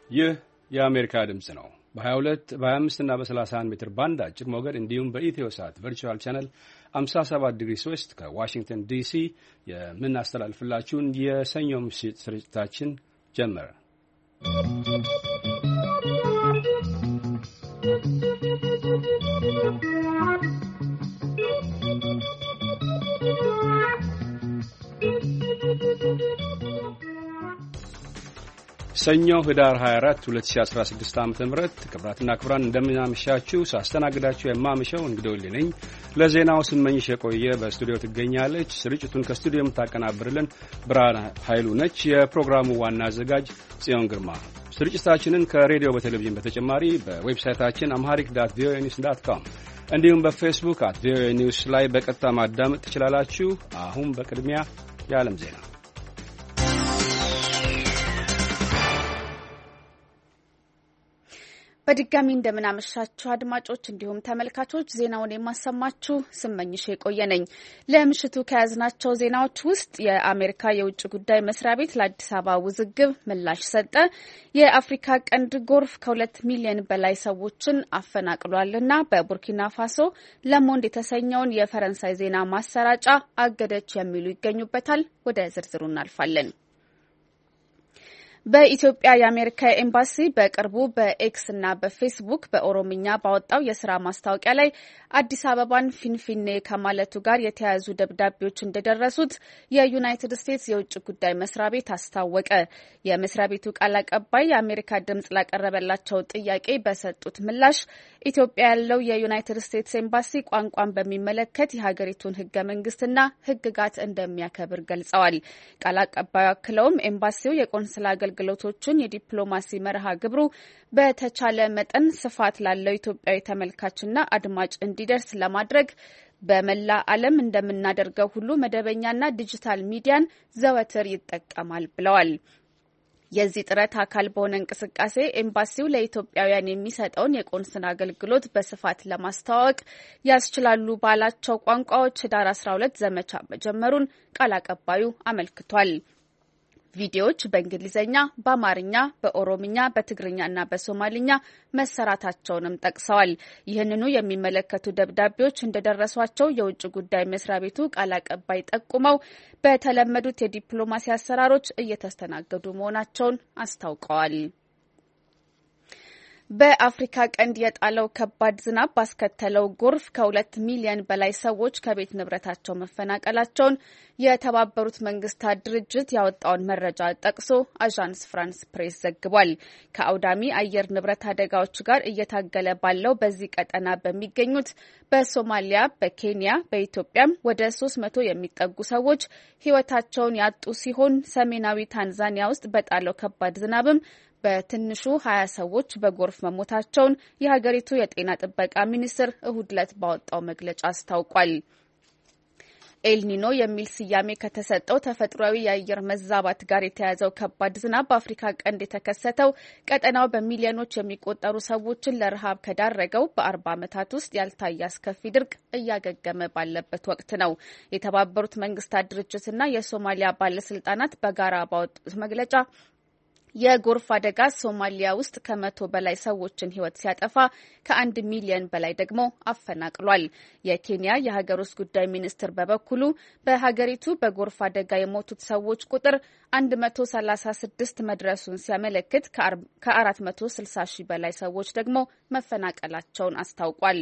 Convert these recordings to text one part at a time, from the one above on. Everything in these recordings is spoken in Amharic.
ይህ የአሜሪካ ድምጽ ነው። በ22 በ25 እና በ31 ሜትር ባንድ አጭር ሞገድ እንዲሁም በኢትዮሳት ቨርቹዋል ቻነል 57 ዲግሪ 3 ከዋሽንግተን ዲሲ የምናስተላልፍላችሁን የሰኞ ምሽት ስርጭታችን ጀመረ። ሰኞ ህዳር 24 2016 ዓ.ም ክብራትና ክብራን እንደምናመሻችሁ ሳስተናግዳችሁ የማመሸው እንግዶልኝ ነኝ። ለዜናው ስመኝሽ የቆየ በስቱዲዮ ትገኛለች። ስርጭቱን ከስቱዲዮ የምታቀናብርልን ብርሃን ኃይሉ ነች። የፕሮግራሙ ዋና አዘጋጅ ጽዮን ግርማ። ስርጭታችንን ከሬዲዮ በቴሌቪዥን በተጨማሪ በዌብሳይታችን amharic.voanews.com እንዲሁም በፌስቡክ @voanews ላይ በቀጥታ ማዳመጥ ትችላላችሁ። አሁን በቅድሚያ የዓለም ዜና። በድጋሚ እንደምናመሻችሁ አድማጮች እንዲሁም ተመልካቾች ዜናውን የማሰማችሁ ስመኝሽ የቆየ ነኝ። ለምሽቱ ከያዝናቸው ዜናዎች ውስጥ የአሜሪካ የውጭ ጉዳይ መስሪያ ቤት ለአዲስ አበባ ውዝግብ ምላሽ ሰጠ፣ የአፍሪካ ቀንድ ጎርፍ ከ2 ሚሊዮን በላይ ሰዎችን አፈናቅሏልና በቡርኪና ፋሶ ለሞንድ የተሰኘውን የፈረንሳይ ዜና ማሰራጫ አገደች የሚሉ ይገኙበታል። ወደ ዝርዝሩ እናልፋለን። በኢትዮጵያ የአሜሪካ ኤምባሲ በቅርቡ በኤክስ እና በፌስቡክ በኦሮምኛ ባወጣው የስራ ማስታወቂያ ላይ አዲስ አበባን ፊንፊኔ ከማለቱ ጋር የተያያዙ ደብዳቤዎች እንደደረሱት የዩናይትድ ስቴትስ የውጭ ጉዳይ መስሪያ ቤት አስታወቀ። የመስሪያ ቤቱ ቃል አቀባይ የአሜሪካ ድምጽ ላቀረበላቸው ጥያቄ በሰጡት ምላሽ ኢትዮጵያ ያለው የዩናይትድ ስቴትስ ኤምባሲ ቋንቋን በሚመለከት የሀገሪቱን ህገ መንግስትና ህግጋት እንደሚያከብር ገልጸዋል። ቃል አቀባዩ አክለውም ኤምባሲው የቆንስላ አገልግሎቶችን የዲፕሎማሲ መርሃ ግብሩ በተቻለ መጠን ስፋት ላለው ኢትዮጵያዊ ተመልካችና አድማጭ እንዲደርስ ለማድረግ በመላ ዓለም እንደምናደርገው ሁሉ መደበኛና ዲጂታል ሚዲያን ዘወትር ይጠቀማል ብለዋል። የዚህ ጥረት አካል በሆነ እንቅስቃሴ ኤምባሲው ለኢትዮጵያውያን የሚሰጠውን የቆንስላ አገልግሎት በስፋት ለማስተዋወቅ ያስችላሉ ባላቸው ቋንቋዎች ህዳር 12 ዘመቻ መጀመሩን ቃል አቀባዩ አመልክቷል። ቪዲዮዎች በእንግሊዝኛ፣ በአማርኛ፣ በኦሮምኛ፣ በትግርኛና በሶማሊኛ መሰራታቸውንም ጠቅሰዋል። ይህንኑ የሚመለከቱ ደብዳቤዎች እንደደረሷቸው የውጭ ጉዳይ መስሪያ ቤቱ ቃል አቀባይ ጠቁመው በተለመዱት የዲፕሎማሲ አሰራሮች እየተስተናገዱ መሆናቸውን አስታውቀዋል። በአፍሪካ ቀንድ የጣለው ከባድ ዝናብ ባስከተለው ጎርፍ ከ2 ሚሊዮን በላይ ሰዎች ከቤት ንብረታቸው መፈናቀላቸውን የተባበሩት መንግስታት ድርጅት ያወጣውን መረጃ ጠቅሶ አዣንስ ፍራንስ ፕሬስ ዘግቧል። ከአውዳሚ አየር ንብረት አደጋዎች ጋር እየታገለ ባለው በዚህ ቀጠና በሚገኙት በሶማሊያ፣ በኬንያ፣ በኢትዮጵያም ወደ 300 የሚጠጉ ሰዎች ህይወታቸውን ያጡ ሲሆን ሰሜናዊ ታንዛኒያ ውስጥ በጣለው ከባድ ዝናብም በትንሹ 20 ሰዎች በጎርፍ መሞታቸውን የሀገሪቱ የጤና ጥበቃ ሚኒስቴር እሁድ ዕለት ባወጣው መግለጫ አስታውቋል። ኤልኒኖ የሚል ስያሜ ከተሰጠው ተፈጥሯዊ የአየር መዛባት ጋር የተያዘው ከባድ ዝናብ በአፍሪካ ቀንድ የተከሰተው ቀጠናው በሚሊዮኖች የሚቆጠሩ ሰዎችን ለረሃብ ከዳረገው በ40 ዓመታት ውስጥ ያልታየ አስከፊ ድርቅ እያገገመ ባለበት ወቅት ነው። የተባበሩት መንግስታት ድርጅትና የሶማሊያ ባለስልጣናት በጋራ ባወጡት መግለጫ የጎርፍ አደጋ ሶማሊያ ውስጥ ከ100 በላይ ሰዎችን ህይወት ሲያጠፋ ከ1 ሚሊዮን በላይ ደግሞ አፈናቅሏል። የኬንያ የሀገር ውስጥ ጉዳይ ሚኒስትር በበኩሉ በሀገሪቱ በጎርፍ አደጋ የሞቱት ሰዎች ቁጥር 136 መድረሱን ሲያመለክት ከ460 ሺህ በላይ ሰዎች ደግሞ መፈናቀላቸውን አስታውቋል።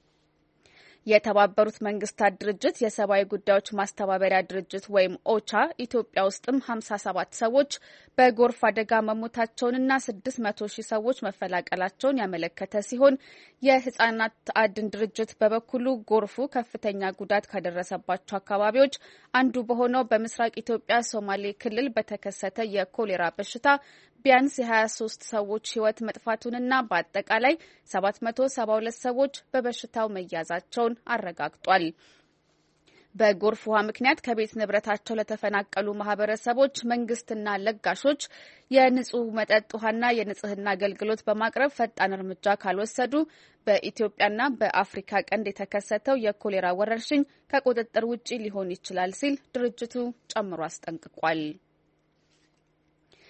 የተባበሩት መንግስታት ድርጅት የሰብአዊ ጉዳዮች ማስተባበሪያ ድርጅት ወይም ኦቻ ኢትዮጵያ ውስጥም 57 ሰዎች በጎርፍ አደጋ መሞታቸውንና 600 ሺህ ሰዎች መፈናቀላቸውን ያመለከተ ሲሆን የህጻናት አድን ድርጅት በበኩሉ ጎርፉ ከፍተኛ ጉዳት ካደረሰባቸው አካባቢዎች አንዱ በሆነው በምስራቅ ኢትዮጵያ ሶማሌ ክልል በተከሰተ የኮሌራ በሽታ ቢያንስ የ23 ሰዎች ህይወት መጥፋቱንና በአጠቃላይ 772 ሰዎች በበሽታው መያዛቸውን አረጋግጧል። በጎርፍ ውሃ ምክንያት ከቤት ንብረታቸው ለተፈናቀሉ ማህበረሰቦች መንግስትና ለጋሾች የንጹህ መጠጥ ውሃና የንጽህና አገልግሎት በማቅረብ ፈጣን እርምጃ ካልወሰዱ በኢትዮጵያና በአፍሪካ ቀንድ የተከሰተው የኮሌራ ወረርሽኝ ከቁጥጥር ውጪ ሊሆን ይችላል ሲል ድርጅቱ ጨምሮ አስጠንቅቋል።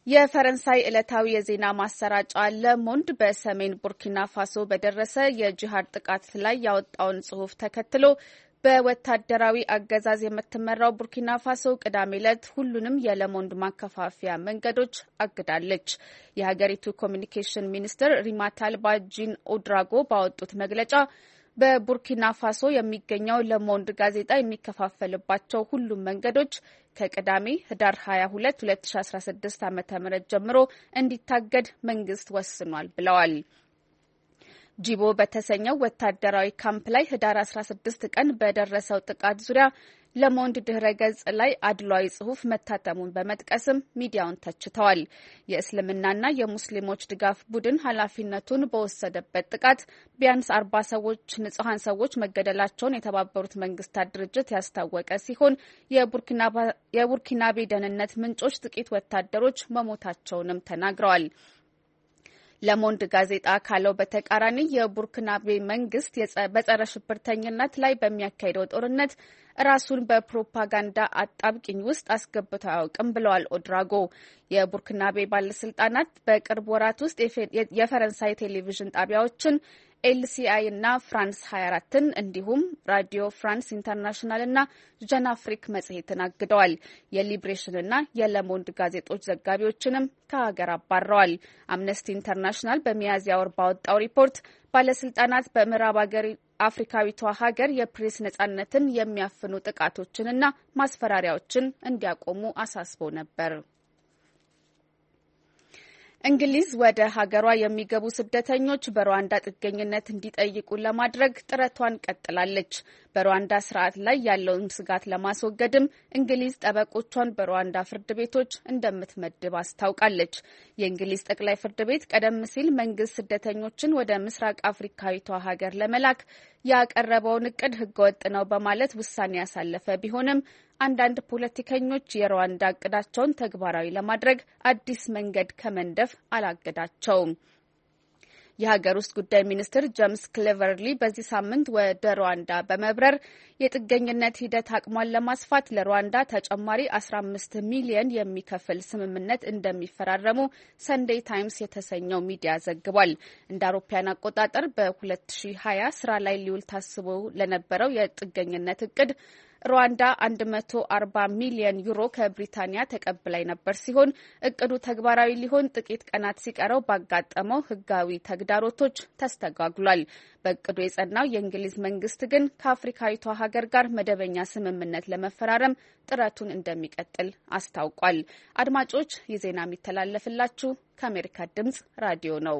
የፈረንሳይ ዕለታዊ የዜና ማሰራጫ ለሞንድ በሰሜን ቡርኪና ፋሶ በደረሰ የጂሃድ ጥቃት ላይ ያወጣውን ጽሑፍ ተከትሎ በወታደራዊ አገዛዝ የምትመራው ቡርኪና ፋሶ ቅዳሜ ዕለት ሁሉንም የለሞንድ ማከፋፈያ መንገዶች አግዳለች። የሀገሪቱ ኮሚኒኬሽን ሚኒስትር ሪማታል ባጂን ኦድራጎ ባወጡት መግለጫ በቡርኪና ፋሶ የሚገኘው ለሞንድ ጋዜጣ የሚከፋፈልባቸው ሁሉም መንገዶች ከቅዳሜ ህዳር 22 2016 ዓ.ም ጀምሮ እንዲታገድ መንግስት ወስኗል ብለዋል። ጂቦ በተሰኘው ወታደራዊ ካምፕ ላይ ህዳር 16 ቀን በደረሰው ጥቃት ዙሪያ ለሞንድ ድህረ ገጽ ላይ አድሏዊ ጽሑፍ መታተሙን በመጥቀስም ሚዲያውን ተችተዋል። የእስልምናና የሙስሊሞች ድጋፍ ቡድን ኃላፊነቱን በወሰደበት ጥቃት ቢያንስ 40 ንጹሐን ሰዎች መገደላቸውን የተባበሩት መንግስታት ድርጅት ያስታወቀ ሲሆን የቡርኪናቤ ደህንነት ምንጮች ጥቂት ወታደሮች መሞታቸውንም ተናግረዋል። ለሞንድ ጋዜጣ ካለው በተቃራኒ የቡርኪናቤ መንግስት በጸረ ሽብርተኝነት ላይ በሚያካሂደው ጦርነት ራሱን በፕሮፓጋንዳ አጣብቂኝ ውስጥ አስገብቶ አያውቅም ብለዋል ኦድራጎ። የቡርኪናቤ ባለስልጣናት በቅርብ ወራት ውስጥ የፈረንሳይ ቴሌቪዥን ጣቢያዎችን ኤልሲአይ እና ፍራንስ 24ን እንዲሁም ራዲዮ ፍራንስ ኢንተርናሽናል እና ጀን አፍሪክ መጽሔትን አግደዋል። የሊብሬሽን እና የለሞንድ ጋዜጦች ዘጋቢዎችንም ከሀገር አባረዋል። አምነስቲ ኢንተርናሽናል በሚያዝያ ወር ባወጣው ሪፖርት ባለስልጣናት በምዕራብ አፍሪካዊቷ ሀገር የፕሬስ ነጻነትን የሚያፍኑ ጥቃቶችንና ማስፈራሪያዎችን እንዲያቆሙ አሳስቦ ነበር። እንግሊዝ ወደ ሀገሯ የሚገቡ ስደተኞች በሩዋንዳ ጥገኝነት እንዲጠይቁ ለማድረግ ጥረቷን ቀጥላለች። በሩዋንዳ ስርዓት ላይ ያለውን ስጋት ለማስወገድም እንግሊዝ ጠበቆቿን በሩዋንዳ ፍርድ ቤቶች እንደምትመድብ አስታውቃለች። የእንግሊዝ ጠቅላይ ፍርድ ቤት ቀደም ሲል መንግስት ስደተኞችን ወደ ምስራቅ አፍሪካዊቷ ሀገር ለመላክ ያቀረበውን እቅድ ህገወጥ ነው በማለት ውሳኔ ያሳለፈ ቢሆንም አንዳንድ ፖለቲከኞች የሩዋንዳ እቅዳቸውን ተግባራዊ ለማድረግ አዲስ መንገድ ከመንደፍ አላገዳቸውም። የሀገር ውስጥ ጉዳይ ሚኒስትር ጄምስ ክሌቨርሊ በዚህ ሳምንት ወደ ሩዋንዳ በመብረር የጥገኝነት ሂደት አቅሟን ለማስፋት ለሩዋንዳ ተጨማሪ 15 ሚሊዮን የሚከፍል ስምምነት እንደሚፈራረሙ ሰንዴይ ታይምስ የተሰኘው ሚዲያ ዘግቧል። እንደ አውሮፓውያን አቆጣጠር በ2020 ስራ ላይ ሊውል ታስቦ ለነበረው የጥገኝነት እቅድ ሩዋንዳ 140 ሚሊዮን ዩሮ ከብሪታንያ ተቀብላይ ነበር ሲሆን እቅዱ ተግባራዊ ሊሆን ጥቂት ቀናት ሲቀረው ባጋጠመው ህጋዊ ተግዳሮቶች ተስተጓጉሏል። በእቅዱ የጸናው የእንግሊዝ መንግስት ግን ከአፍሪካዊቷ ሀገር ጋር መደበኛ ስምምነት ለመፈራረም ጥረቱን እንደሚቀጥል አስታውቋል። አድማጮች፣ ይህ ዜና የሚተላለፍላችሁ ከአሜሪካ ድምጽ ራዲዮ ነው።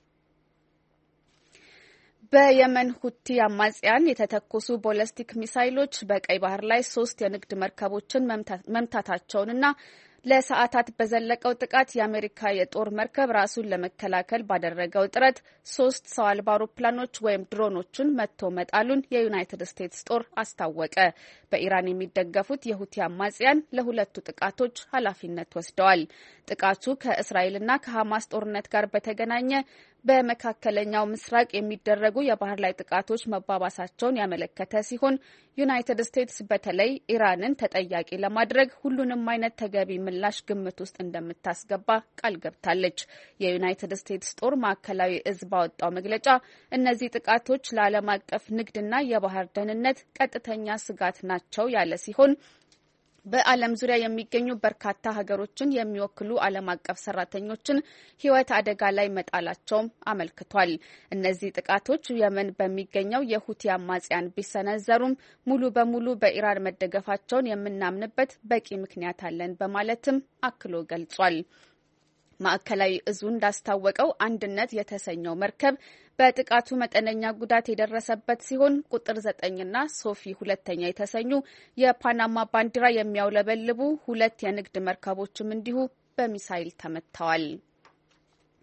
በየመን ሁቲ አማጽያን የተተኮሱ ቦለስቲክ ሚሳይሎች በቀይ ባህር ላይ 3 የንግድ መርከቦችን መምታታቸውንና ለሰዓታት በዘለቀው ጥቃት የአሜሪካ የጦር መርከብ ራሱን ለመከላከል ባደረገው ጥረት 3 ሰው አልባ አውሮፕላኖች ወይም ድሮኖችን መትቶ መጣሉን የዩናይትድ ስቴትስ ጦር አስታወቀ። በኢራን የሚደገፉት የሁቲ አማጽያን ለሁለቱ ጥቃቶች ኃላፊነት ወስደዋል። ጥቃቱ ከእስራኤልና ከሐማስ ጦርነት ጋር በተገናኘ በመካከለኛው ምስራቅ የሚደረጉ የባህር ላይ ጥቃቶች መባባሳቸውን ያመለከተ ሲሆን ዩናይትድ ስቴትስ በተለይ ኢራንን ተጠያቂ ለማድረግ ሁሉንም አይነት ተገቢ ምላሽ ግምት ውስጥ እንደምታስገባ ቃል ገብታለች። የዩናይትድ ስቴትስ ጦር ማዕከላዊ እዝ ባወጣው መግለጫ እነዚህ ጥቃቶች ለዓለም አቀፍ ንግድና የባህር ደህንነት ቀጥተኛ ስጋት ናቸው ያለ ሲሆን በዓለም ዙሪያ የሚገኙ በርካታ ሀገሮችን የሚወክሉ ዓለም አቀፍ ሰራተኞችን ሕይወት አደጋ ላይ መጣላቸውም አመልክቷል። እነዚህ ጥቃቶች የመን በሚገኘው የሁቲ አማጽያን ቢሰነዘሩም ሙሉ በሙሉ በኢራን መደገፋቸውን የምናምንበት በቂ ምክንያት አለን በማለትም አክሎ ገልጿል። ማዕከላዊ እዙ እንዳስታወቀው አንድነት የተሰኘው መርከብ በጥቃቱ መጠነኛ ጉዳት የደረሰበት ሲሆን ቁጥር 9ና ሶፊ 2ኛ የተሰኙ የፓናማ ባንዲራ የሚያውለበልቡ 2 የንግድ መርከቦችም እንዲሁ በሚሳይል ተመትተዋል።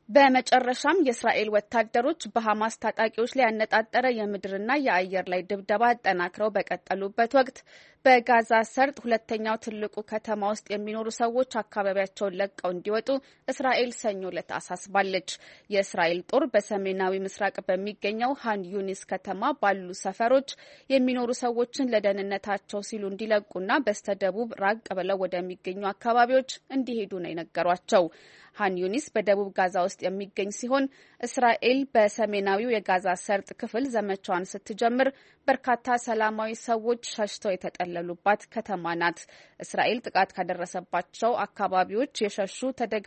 በመጨረሻም የእስራኤል ወታደሮች በሐማስ ታጣቂዎች ላይ ያነጣጠረ የምድርና የአየር ላይ ድብደባ አጠናክረው በቀጠሉበት ወቅት በጋዛ ሰርጥ ሁለተኛው ትልቁ ከተማ ውስጥ የሚኖሩ ሰዎች አካባቢያቸውን ለቀው እንዲወጡ እስራኤል ሰኞ ዕለት አሳስባለች። የእስራኤል ጦር በሰሜናዊ ምስራቅ በሚገኘው ሃን ዩኒስ ከተማ ባሉ ሰፈሮች የሚኖሩ ሰዎችን ለደህንነታቸው ሲሉ እንዲለቁና በስተደቡብ ራቅ ብለው ወደሚገኙ አካባቢዎች እንዲሄዱ ነው የነገሯቸው። ሃን ዩኒስ በደቡብ ጋዛ ውስጥ የሚገኝ ሲሆን እስራኤል በሰሜናዊው የጋዛ ሰርጥ ክፍል ዘመቻዋን ስትጀምር በርካታ ሰላማዊ ሰዎች ሸሽተው የተጠለሉባት ከተማ ናት። እስራኤል ጥቃት ካደረሰባቸው አካባቢዎች የሸሹ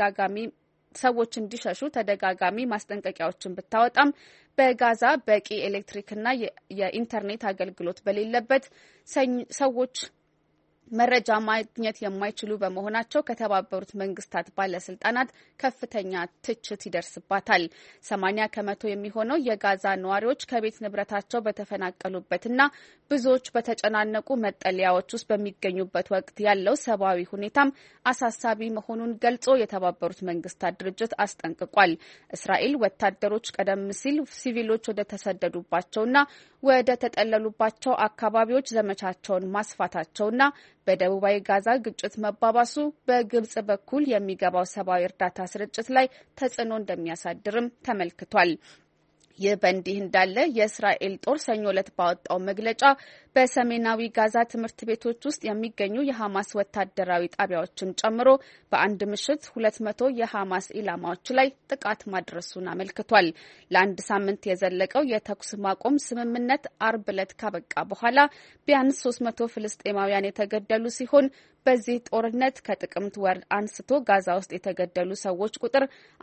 ሰዎች እንዲሸሹ ተደጋጋሚ ማስጠንቀቂያዎችን ብታወጣም በጋዛ በቂ ኤሌክትሪክና የኢንተርኔት አገልግሎት በሌለበት ሰዎች መረጃ ማግኘት የማይችሉ በመሆናቸው ከተባበሩት መንግስታት ባለስልጣናት ከፍተኛ ትችት ይደርስባታል። 80% የሚሆነው የጋዛ ነዋሪዎች ከቤት ንብረታቸው በተፈናቀሉበትና ብዙዎች በተጨናነቁ መጠለያዎች ውስጥ በሚገኙበት ወቅት ያለው ሰብአዊ ሁኔታም አሳሳቢ መሆኑን ገልጾ የተባበሩት መንግስታት ድርጅት አስጠንቅቋል። እስራኤል ወታደሮች ቀደም ሲል ሲቪሎች ወደ ተሰደዱባቸውና ወደ ተጠለሉባቸው አካባቢዎች ዘመቻቸውን ማስፋታቸውና በደቡባዊ ጋዛ ግጭት መባባሱ በግብጽ በኩል የሚገባው ሰብአዊ እርዳታ ስርጭት ላይ ተጽዕኖ እንደሚያሳድርም ተመልክቷል። ይህ በእንዲህ እንዳለ የእስራኤል ጦር ሰኞ ዕለት ባወጣው መግለጫ በሰሜናዊ ጋዛ ትምህርት ቤቶች ውስጥ የሚገኙ የሐማስ ወታደራዊ ጣቢያዎችን ጨምሮ በአንድ ምሽት 200 የሐማስ ኢላማዎች ላይ ጥቃት ማድረሱን አመልክቷል። ለአንድ ሳምንት የዘለቀው የተኩስ ማቆም ስምምነት አርብ ዕለት ካበቃ በኋላ ቢያንስ 300 ፍልስጤማውያን የተገደሉ ሲሆን በዚህ ጦርነት ከጥቅምት ወር አንስቶ ጋዛ ውስጥ የተገደሉ ሰዎች ቁጥር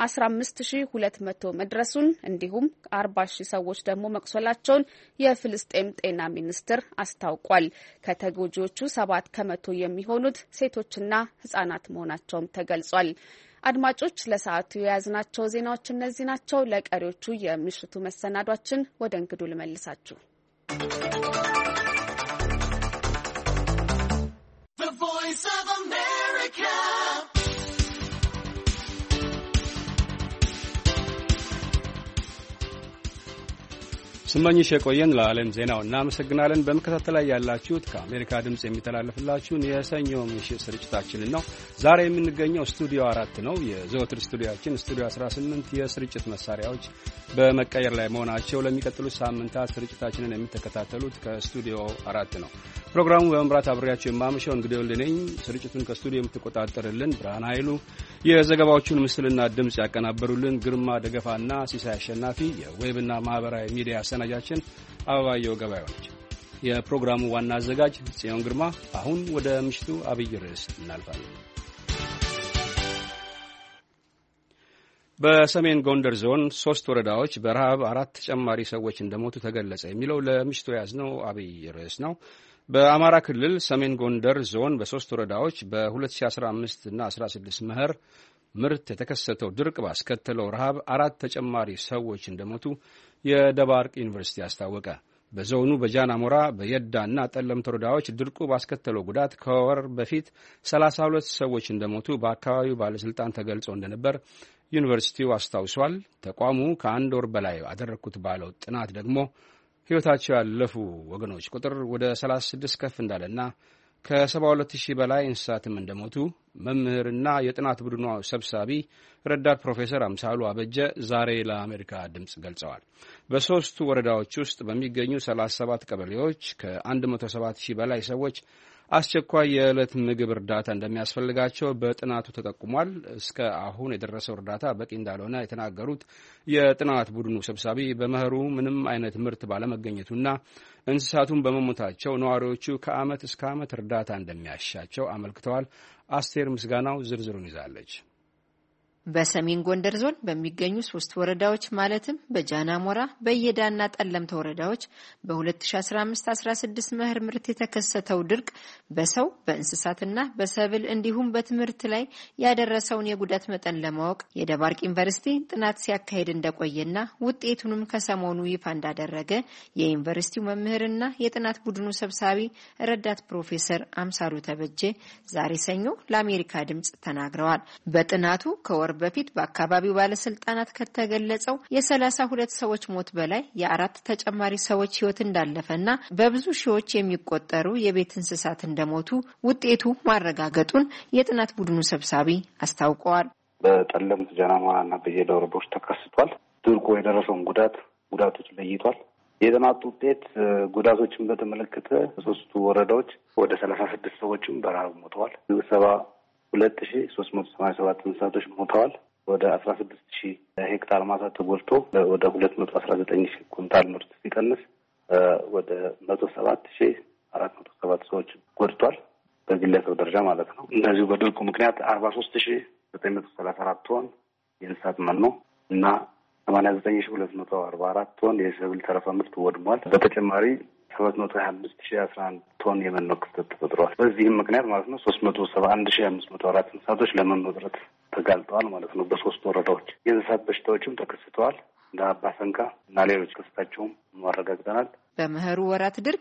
15200 መድረሱን እንዲሁም 40000 ሰዎች ደግሞ መቁሰላቸውን የፍልስጤም ጤና ሚኒስቴር አስታውቋል። ከተጎጂዎቹ 7% የሚሆኑት ሴቶችና ህጻናት መሆናቸውም ተገልጿል። አድማጮች ለሰዓቱ የያዝናቸው ዜናዎች እነዚህ ናቸው። ለቀሪዎቹ የምሽቱ መሰናዷችን ወደ እንግዱ ልመልሳችሁ። ስመኝሽ የቆየን ለዓለም ዜናው እናመሰግናለን። በመከታተል ላይ ያላችሁት ከአሜሪካ ድምጽ የሚተላለፍላችሁን የሰኞ ምሽት ስርጭታችንን ነው። ዛሬ የምንገኘው ስቱዲዮ 4 ነው። የዘወትር ስቱዲዮአችን ስቱዲዮ 18 የስርጭት መሳሪያዎች በመቀየር ላይ መሆናቸው ለሚቀጥሉት ሳምንታት ስርጭታችንን የምትከታተሉት ከስቱዲዮ 4 ነው። ፕሮግራሙ በመምራት አብሬያችሁ የማመሸው እንግዲህ ወልነኝ። ስርጭቱን ከስቱዲዮ የምትቆጣጠርልን ብርሃን ኃይሉ፣ የዘገባዎቹን ምስልና ድምጽ ያቀናበሩልን ግርማ ደገፋና ሲሳይ አሸናፊ፣ የዌብና ማህበራዊ ሚዲያ አሰናጃችን አበባየው ገበያው ነች። የፕሮግራሙ ዋና አዘጋጅ ጽዮን ግርማ። አሁን ወደ ምሽቱ አብይ ርዕስ እናልፋለን። በሰሜን ጎንደር ዞን 3 ወረዳዎች በረሃብ 4 ተጨማሪ ሰዎች እንደሞቱ ተገለጸ የሚለው ለምሽቱ ያዝነው አብይ ርዕስ ነው። በአማራ ክልል ሰሜን ጎንደር ዞን በ3 ወረዳዎች በ2015 እና 16 መኸር ምርት የተከሰተው ድርቅ ባስከተለው ረሃብ 4 ተጨማሪ ሰዎች እንደሞቱ የደባርቅ ዩኒቨርሲቲ አስታወቀ። በዞኑ በጃናሞራ በየዳና ጠለምት ወረዳዎች ድርቁ ባስከተለው ጉዳት ከወር በፊት 32 ሰዎች እንደሞቱ በአካባቢው ባለስልጣን ተገልጾ እንደነበር ዩኒቨርሲቲው አስታውሷል። ተቋሙ ከአንድ ወር በላይ አደረግኩት ባለው ጥናት ደግሞ ሕይወታቸው ያለፉ ወገኖች ቁጥር ወደ 36 ከፍ እንዳለና ከ72000 በላይ እንስሳትም እንደሞቱ መምህርና የጥናት ቡድኑ ሰብሳቢ ረዳት ፕሮፌሰር አምሳሉ አበጀ ዛሬ ለአሜሪካ ድምፅ ገልጸዋል። በ3 ወረዳዎች ውስጥ በሚገኙ 37 ቀበሌዎች ከ107000 በላይ ሰዎች አስቸኳይ የዕለት ምግብ እርዳታ እንደሚያስፈልጋቸው በጥናቱ ተጠቁሟል። እስከ አሁን የደረሰው እርዳታ በቂ እንዳልሆነ የተናገሩት የጥናት ቡድኑ ሰብሳቢ በመኸሩ ምንም አይነት ምርት ባለመገኘቱና እንስሳቱን በመሞታቸው ነዋሪዎቹ ከዓመት እስከ ዓመት እርዳታ እንደሚያሻቸው አመልክተዋል። አስቴር ምስጋናው ዝርዝሩን ይዛለች። በሰሜን ጎንደር ዞን በሚገኙ 3 ወረዳዎች ማለትም በጃናሞራ በየዳና ጠለምት ወረዳዎች በ2015-16 መኸር ምርት የተከሰተው ድርቅ በሰው በእንስሳትና በሰብል እንዲሁም በትምህርት ላይ ያደረሰውን የጉዳት መጠን ለማወቅ የደባርቅ ዩኒቨርሲቲ ጥናት ሲያካሂድ እንደቆየና ውጤቱንም ከሰሞኑ ይፋ እንዳደረገ የዩኒቨርሲቲው መምህርና የጥናት ቡድኑ ሰብሳቢ ረዳት ፕሮፌሰር አምሳሉ ተበጀ ዛሬ ሰኞ ለአሜሪካ ድምጽ ተናግረዋል። በጥናቱ ከወር በፊት በአካባቢው ባለስልጣናት ከተገለጸው የ32 ሰዎች ሞት በላይ የ4 ተጨማሪ ሰዎች ሕይወት እንዳለፈና በብዙ ሺዎች የሚቆጠሩ የቤት እንስሳት እንደሞቱ ውጤቱ ማረጋገጡን የጥናት ቡድኑ ሰብሳቢ አስታውቀዋል። በጠለምት ጀናማና በየዳ ወረዳዎች ተከስቷል። ድርቁ የደረሰውን ጉዳቶች ለይቷል። የጥናቱ ውጤት ጉዳቶችን በተመለከተ በሶስቱ ወረዳዎች ወደ 36 ሰዎችም በረሃብ ሞተዋል። 72387 እንስሳቶች ሞተዋል። ወደ 16000 ሄክታር ማሳ ተጎድቶ ወደ 219000 ኩንታል ምርት ሲቀንስ ወደ 107407 ሰዎች ጎድቷል። በግለሰብ ደረጃ ማለት ነው። እንደዚሁ በድርቁ ምክንያት 43934 ቶን የእንስሳት መኖ እና 89244 ቶን የሰብል ተረፈ ምርት ወድሟል። በተጨማሪ 725011 ቶን የመኖ ክፍተት ተፈጥሯል። በዚህም ምክንያት ማለት ነው 371504 እንስሳቶች ለመኖ እጥረት ተጋልጠዋል ማለት ነው። በሶስት ወረዳዎች የእንስሳት በሽታዎችም ተከስተዋል። እንደ አባሰንካ እና ሌሎች ክስተታቸውም ማረጋግጠናል። በመኸሩ ወራት ድርቅ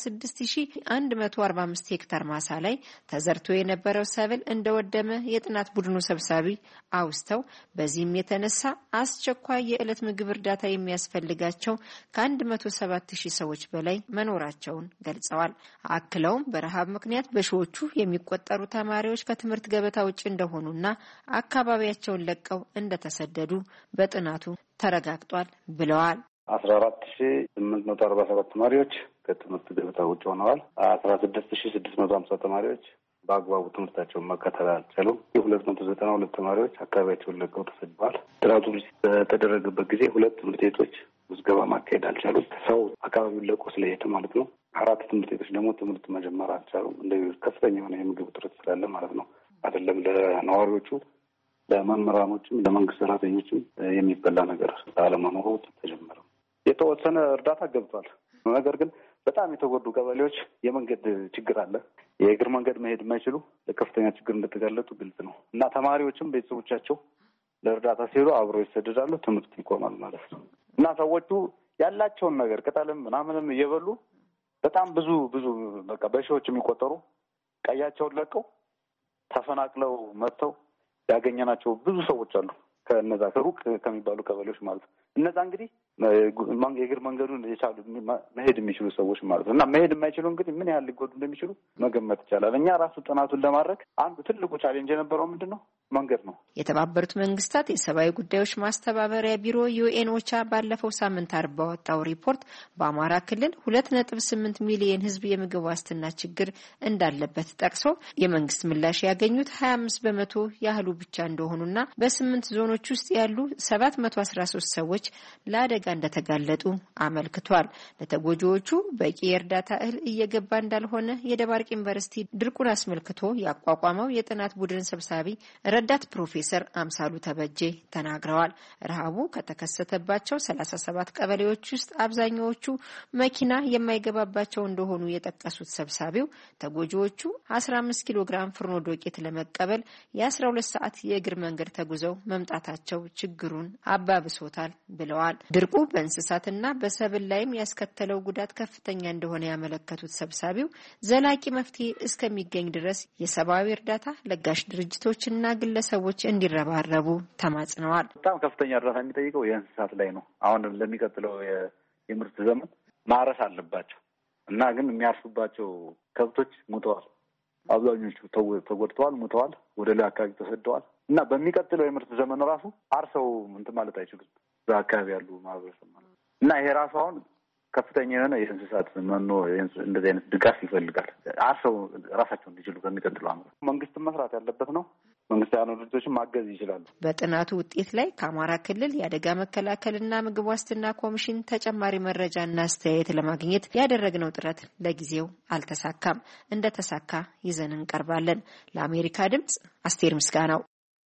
16145 ሄክታር ማሳ ላይ ተዘርቶ የነበረው ሰብል እንደወደመ የጥናት ቡድኑ ሰብሳቢ አውስተው በዚህም የተነሳ አስቸኳይ የዕለት ምግብ እርዳታ የሚያስፈልጋቸው ከ107000 ሰዎች በላይ መኖራቸውን ገልጸዋል። አክለውም በረሃብ ምክንያት በሺዎቹ የሚቆጠሩ ተማሪዎች ከትምህርት ገበታ ውጭ እንደሆኑና አካባቢያቸውን ለቀው እንደተሰደዱ በጥናቱ ተረጋግጧል ብለዋል። 14847 ተማሪዎች ከትምህርት ገበታ ውጭ ሆነዋል። 16650 ተማሪዎች በአግባቡ ትምህርታቸውን መከታተል አልቻሉም። 292 ተማሪዎች አካባቢያቸውን ለቀው ተሰደዋል። ጥናቱ በተደረገበት ጊዜ 2 ትምህርት ቤቶች ምዝገባ ማካሄድ አልቻሉም። ሰው አካባቢውን ለቆ ስለሄደ ማለት ነው። 4 ትምህርት ቤቶች ደግሞ ትምህርት መጀመር አልቻሉም። እንደዚህ ከፍተኛ የሆነ የምግብ እጥረት ስላለ ማለት ነው። አይደለም ለነዋሪዎቹ፣ ለመምህራኖችም ለመንግስት ሰራተኞችም የሚበላ ነገር አለመኖሩ ተጀመረ። የተወሰነ እርዳታ ገብቷል። ነገር ግን በጣም የተጎዱ ቀበሌዎች የመንገድ ችግር አለ። የእግር መንገድ መሄድ የማይችሉ ለከፍተኛ ችግር እንደተጋለጡ ግልጽ ነው እና ተማሪዎችም ቤተሰቦቻቸው ለእርዳታ ሲሉ አብረው ይሰደዳሉ። ትምህርት ይቆማል ማለት ነው እና ሰዎቹ ያላቸውን ነገር ቅጠልም ምናምንም እየበሉ በጣም ብዙ በቃ በሺዎች የሚቆጠሩ ቀያቸውን ለቀው ተፈናቅለው መጥተው ያገኘናቸው ብዙ ሰዎች አሉ። ከነዛ ከሩቅ ከሚባሉ ቀበሌዎች ማለት ነው። እነዛ እንግዲህ የእግር መንገዱን የቻሉ መሄድ የሚችሉ ሰዎች ማለት ነው እና መሄድ የማይችሉ እንግዲህ ምን ያህል ሊጎዱ እንደሚችሉ መገመት ይቻላል። እኛ ራሱ ጥናቱን ለማድረግ አንዱ ትልቁ ቻሌንጅ የነበረው ምንድን ነው? መንገድ ነው። የተባበሩት መንግስታት የሰብአዊ ጉዳዮች ማስተባበሪያ ቢሮ ዩኤን ኦቻ ባለፈው ሳምንት አርብ ባወጣው ሪፖርት በአማራ ክልል 2.8 ሚሊዮን ሕዝብ የምግብ ዋስትና ችግር እንዳለበት ጠቅሶ የመንግስት ምላሽ ያገኙት 25 በመቶ ያህሉ ብቻ እንደሆኑና በ8 ዞኖች ውስጥ ያሉ 713 ሰዎች ለአደጋ እንደተጋለጡ አመልክቷል። ለተጎጂዎቹ በቂ የእርዳታ እህል እየገባ እንዳልሆነ የደባርቅ ዩኒቨርሲቲ ድርቁን አስመልክቶ ያቋቋመው የጥናት ቡድን ሰብሳቢ ረዳት ፕሮፌሰር አምሳሉ ተበጄ ተናግረዋል። ረሃቡ ከተከሰተባቸው 37 ቀበሌዎች ውስጥ አብዛኛዎቹ መኪና የማይገባባቸው እንደሆኑ የጠቀሱት ሰብሳቢው ተጎጂዎቹ 15 ኪሎ ግራም ፍርኖ ዱቄት ለመቀበል የ12 ሰዓት የእግር መንገድ ተጉዘው መምጣታቸው ችግሩን አባብሶታል ብለዋል። ድርቁ በእንስሳትና በሰብል ላይም ያስከተለው ጉዳት ከፍተኛ እንደሆነ ያመለከቱት ሰብሳቢው ዘላቂ መፍትሄ እስከሚገኝ ድረስ የሰብአዊ እርዳታ ለጋሽ ድርጅቶችና ግለሰቦች እንዲረባረቡ ተማጽነዋል። በጣም ከፍተኛ እርዳታ የሚጠይቀው የእንስሳት ላይ ነው። አሁን ለሚቀጥለው የምርት ዘመን ማረስ አለባቸው እና ግን የሚያርሱባቸው ከብቶች ሙተዋል። አብዛኞቹ ተጎድተዋል፣ ሙተዋል፣ ወደ ሌላ አካባቢ ተሰደዋል እና በሚቀጥለው የምርት ዘመን ራሱ አርሰው እንትን ማለት አይችሉም በአካባቢ ያሉ ማህበረሰብ ማለት እና ይሄ ራሱ አሁን ከፍተኛ የሆነ የእንስሳት መኖ እንደዚህ አይነት ድጋፍ ይፈልጋል። አርሰው ራሳቸውን እንዲችሉ በሚቀጥለው ዓመት መንግስትም መስራት ያለበት ነው። መንግስት ያሉ ድርጅቶችን ማገዝ ይችላሉ። በጥናቱ ውጤት ላይ ከአማራ ክልል የአደጋ መከላከልና ምግብ ዋስትና ኮሚሽን ተጨማሪ መረጃና አስተያየት ለማግኘት ያደረግነው ጥረት ለጊዜው አልተሳካም። እንደተሳካ ይዘን እንቀርባለን። ለአሜሪካ ድምጽ አስቴር ምስጋናው።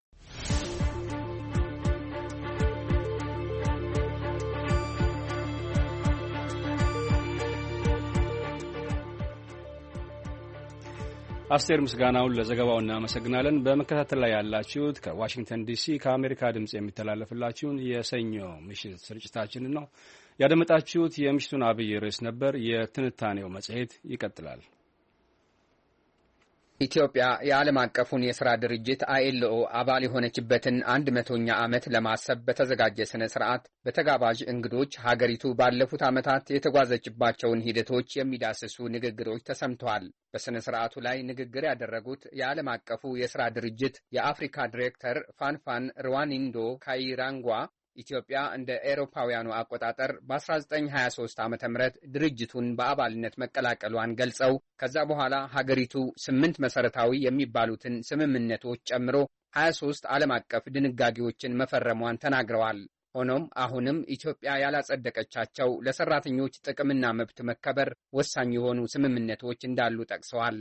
አስቴር ምስጋናውን ለዘገባው እናመሰግናለን። በመከታተል ላይ ያላችሁት ከዋሽንግተን ዲሲ ከአሜሪካ ድምጽ የሚተላለፍላችሁን የሰኞ ምሽት ስርጭታችንን ነው ያደመጣችሁት። የምሽቱን አብይ ርዕስ ነበር። የትንታኔው መጽሔት ይቀጥላል። ኢትዮጵያ የዓለም አቀፉን የሥራ ድርጅት ILO አባል የሆነችበትን 100ኛ ዓመት ለማሰብ በተዘጋጀ ስነ ስርዓት በተጋባዥ እንግዶች ሀገሪቱ ባለፉት ዓመታት የተጓዘችባቸውን ሂደቶች የሚዳስሱ ንግግሮች ተሰምተዋል። በስነ ስርዓቱ ላይ ንግግር ያደረጉት የዓለም አቀፉ የሥራ ድርጅት የአፍሪካ ዲሬክተር ፋንፋን ሩዋኒንዶ ካይራንጓ ኢትዮጵያ እንደ ኤሮፓውያኑ አቆጣጠር በ1923 ዓ.ም ድርጅቱን በአባልነት መቀላቀሏን ገልጸው ከዛ በኋላ ሀገሪቱ 8 መሰረታዊ የሚባሉትን ስምምነቶች ጨምሮ 23 ዓለም አቀፍ ድንጋጌዎችን መፈረሟን ተናግረዋል። ሆኖም አሁንም ኢትዮጵያ ያላጸደቀቻቸው ለሰራተኞች ጥቅምና መብት መከበር ወሳኝ የሆኑ ስምምነቶች እንዳሉ ጠቅሰዋል።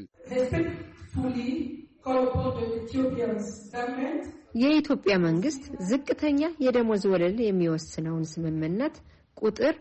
የኢትዮጵያ መንግስት ዝቅተኛ የደሞዝ ወለል የሚወስነውን ስምምነት ቁጥር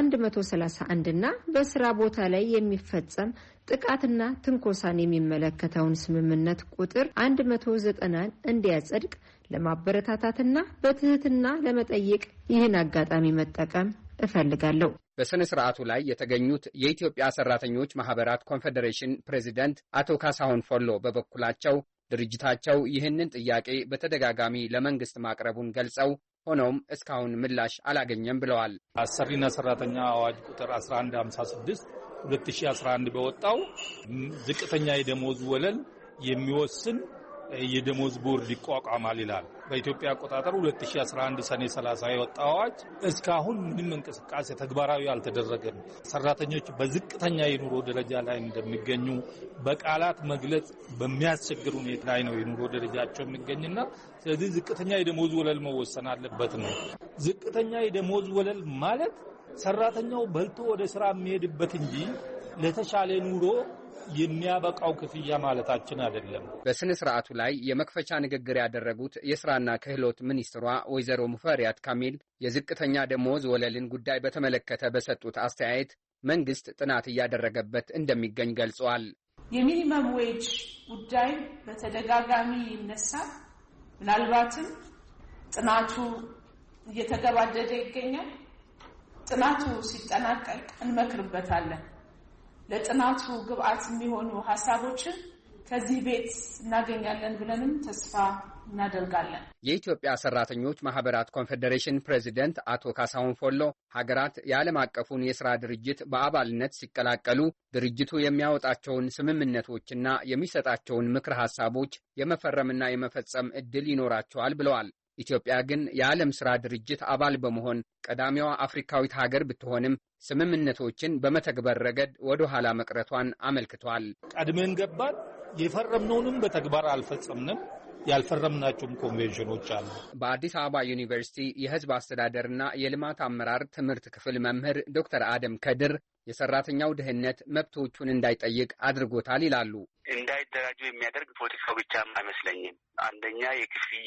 131 እና በስራ ቦታ ላይ የሚፈጸም ጥቃትና ትንኮሳን የሚመለከተውን ስምምነት ቁጥር 190 እንዲያጸድቅ ለማበረታታትና በትህትና ለመጠየቅ ይህን አጋጣሚ መጠቀም እፈልጋለሁ። በስነ ስርዓቱ ላይ የተገኙት የኢትዮጵያ ሰራተኞች ማህበራት ኮንፌዴሬሽን ፕሬዚደንት አቶ ካሳሁን ፎሎ በበኩላቸው ድርጅታቸው ይህንን ጥያቄ በተደጋጋሚ ለመንግስት ማቅረቡን ገልጸው ሆኖም እስካሁን ምላሽ አላገኘም ብለዋል። አሰሪና ሰራተኛ አዋጅ ቁጥር 1156 2011 በወጣው ዝቅተኛ የደሞዝ ወለል የሚወስን የደሞዝ ቦርድ ይቋቋማል ይላል። በኢትዮጵያ አቆጣጠር 2011 ሰኔ 30 የወጣው አዋጅ እስካሁን ምንም እንቅስቃሴ ተግባራዊ አልተደረገም። ሰራተኞች በዝቅተኛ የኑሮ ደረጃ ላይ እንደሚገኙ በቃላት መግለጽ በሚያስቸግር ሁኔታ ላይ ነው የኑሮ ደረጃቸው የሚገኝና ስለዚህ ዝቅተኛ የደሞዝ ወለል መወሰን አለበት ነው። ዝቅተኛ የደሞዝ ወለል ማለት ሰራተኛው በልቶ ወደ ስራ የሚሄድበት እንጂ ለተሻለ ኑሮ የሚያበቃው ክፍያ ማለታችን አይደለም። በስነ ስርዓቱ ላይ የመክፈቻ ንግግር ያደረጉት የሥራና ክህሎት ሚኒስትሯ ወይዘሮ ሙፈሪያት ካሚል የዝቅተኛ ደሞዝ ወለልን ጉዳይ በተመለከተ በሰጡት አስተያየት መንግስት ጥናት እያደረገበት እንደሚገኝ ገልጸዋል። የሚኒመም ዌጅ ጉዳይ በተደጋጋሚ ይነሳል። ምናልባትም ጥናቱ እየተገባደደ ይገኛል። ጥናቱ ሲጠናቀቅ እንመክርበታለን። ለጥናቱ ግብአት የሚሆኑ ሐሳቦችን ከዚህ ቤት እናገኛለን ብለንም ተስፋ እናደርጋለን። የኢትዮጵያ ሰራተኞች ማህበራት ኮንፌዴሬሽን ፕሬዚደንት አቶ ካሳሁን ፎሎ ሀገራት የዓለም አቀፉን የሥራ ድርጅት በአባልነት ሲቀላቀሉ ድርጅቱ የሚያወጣቸውን ስምምነቶችና የሚሰጣቸውን ምክር ሐሳቦች የመፈረምና የመፈጸም ዕድል ይኖራቸዋል ብለዋል። ኢትዮጵያ ግን የዓለም ሥራ ድርጅት አባል በመሆን ቀዳሚዋ አፍሪካዊት ሀገር ብትሆንም ስምምነቶችን በመተግበር ረገድ ወደ ኋላ መቅረቷን አመልክቷል። ቀድመን ገባን፣ የፈረምነውንም በተግባር አልፈጸምንም። ያልፈረምናቸውም ኮንቬንሽኖች አሉ። በአዲስ አበባ ዩኒቨርሲቲ የሕዝብ አስተዳደርና የልማት አመራር ትምህርት ክፍል መምህር ዶክተር አደም ከድር የሰራተኛው ድህነት መብቶቹን እንዳይጠይቅ አድርጎታል ይላሉ። እንዳይደራጁ የሚያደርግ ፖለቲካው ብቻም አይመስለኝም። አንደኛ የክፍያ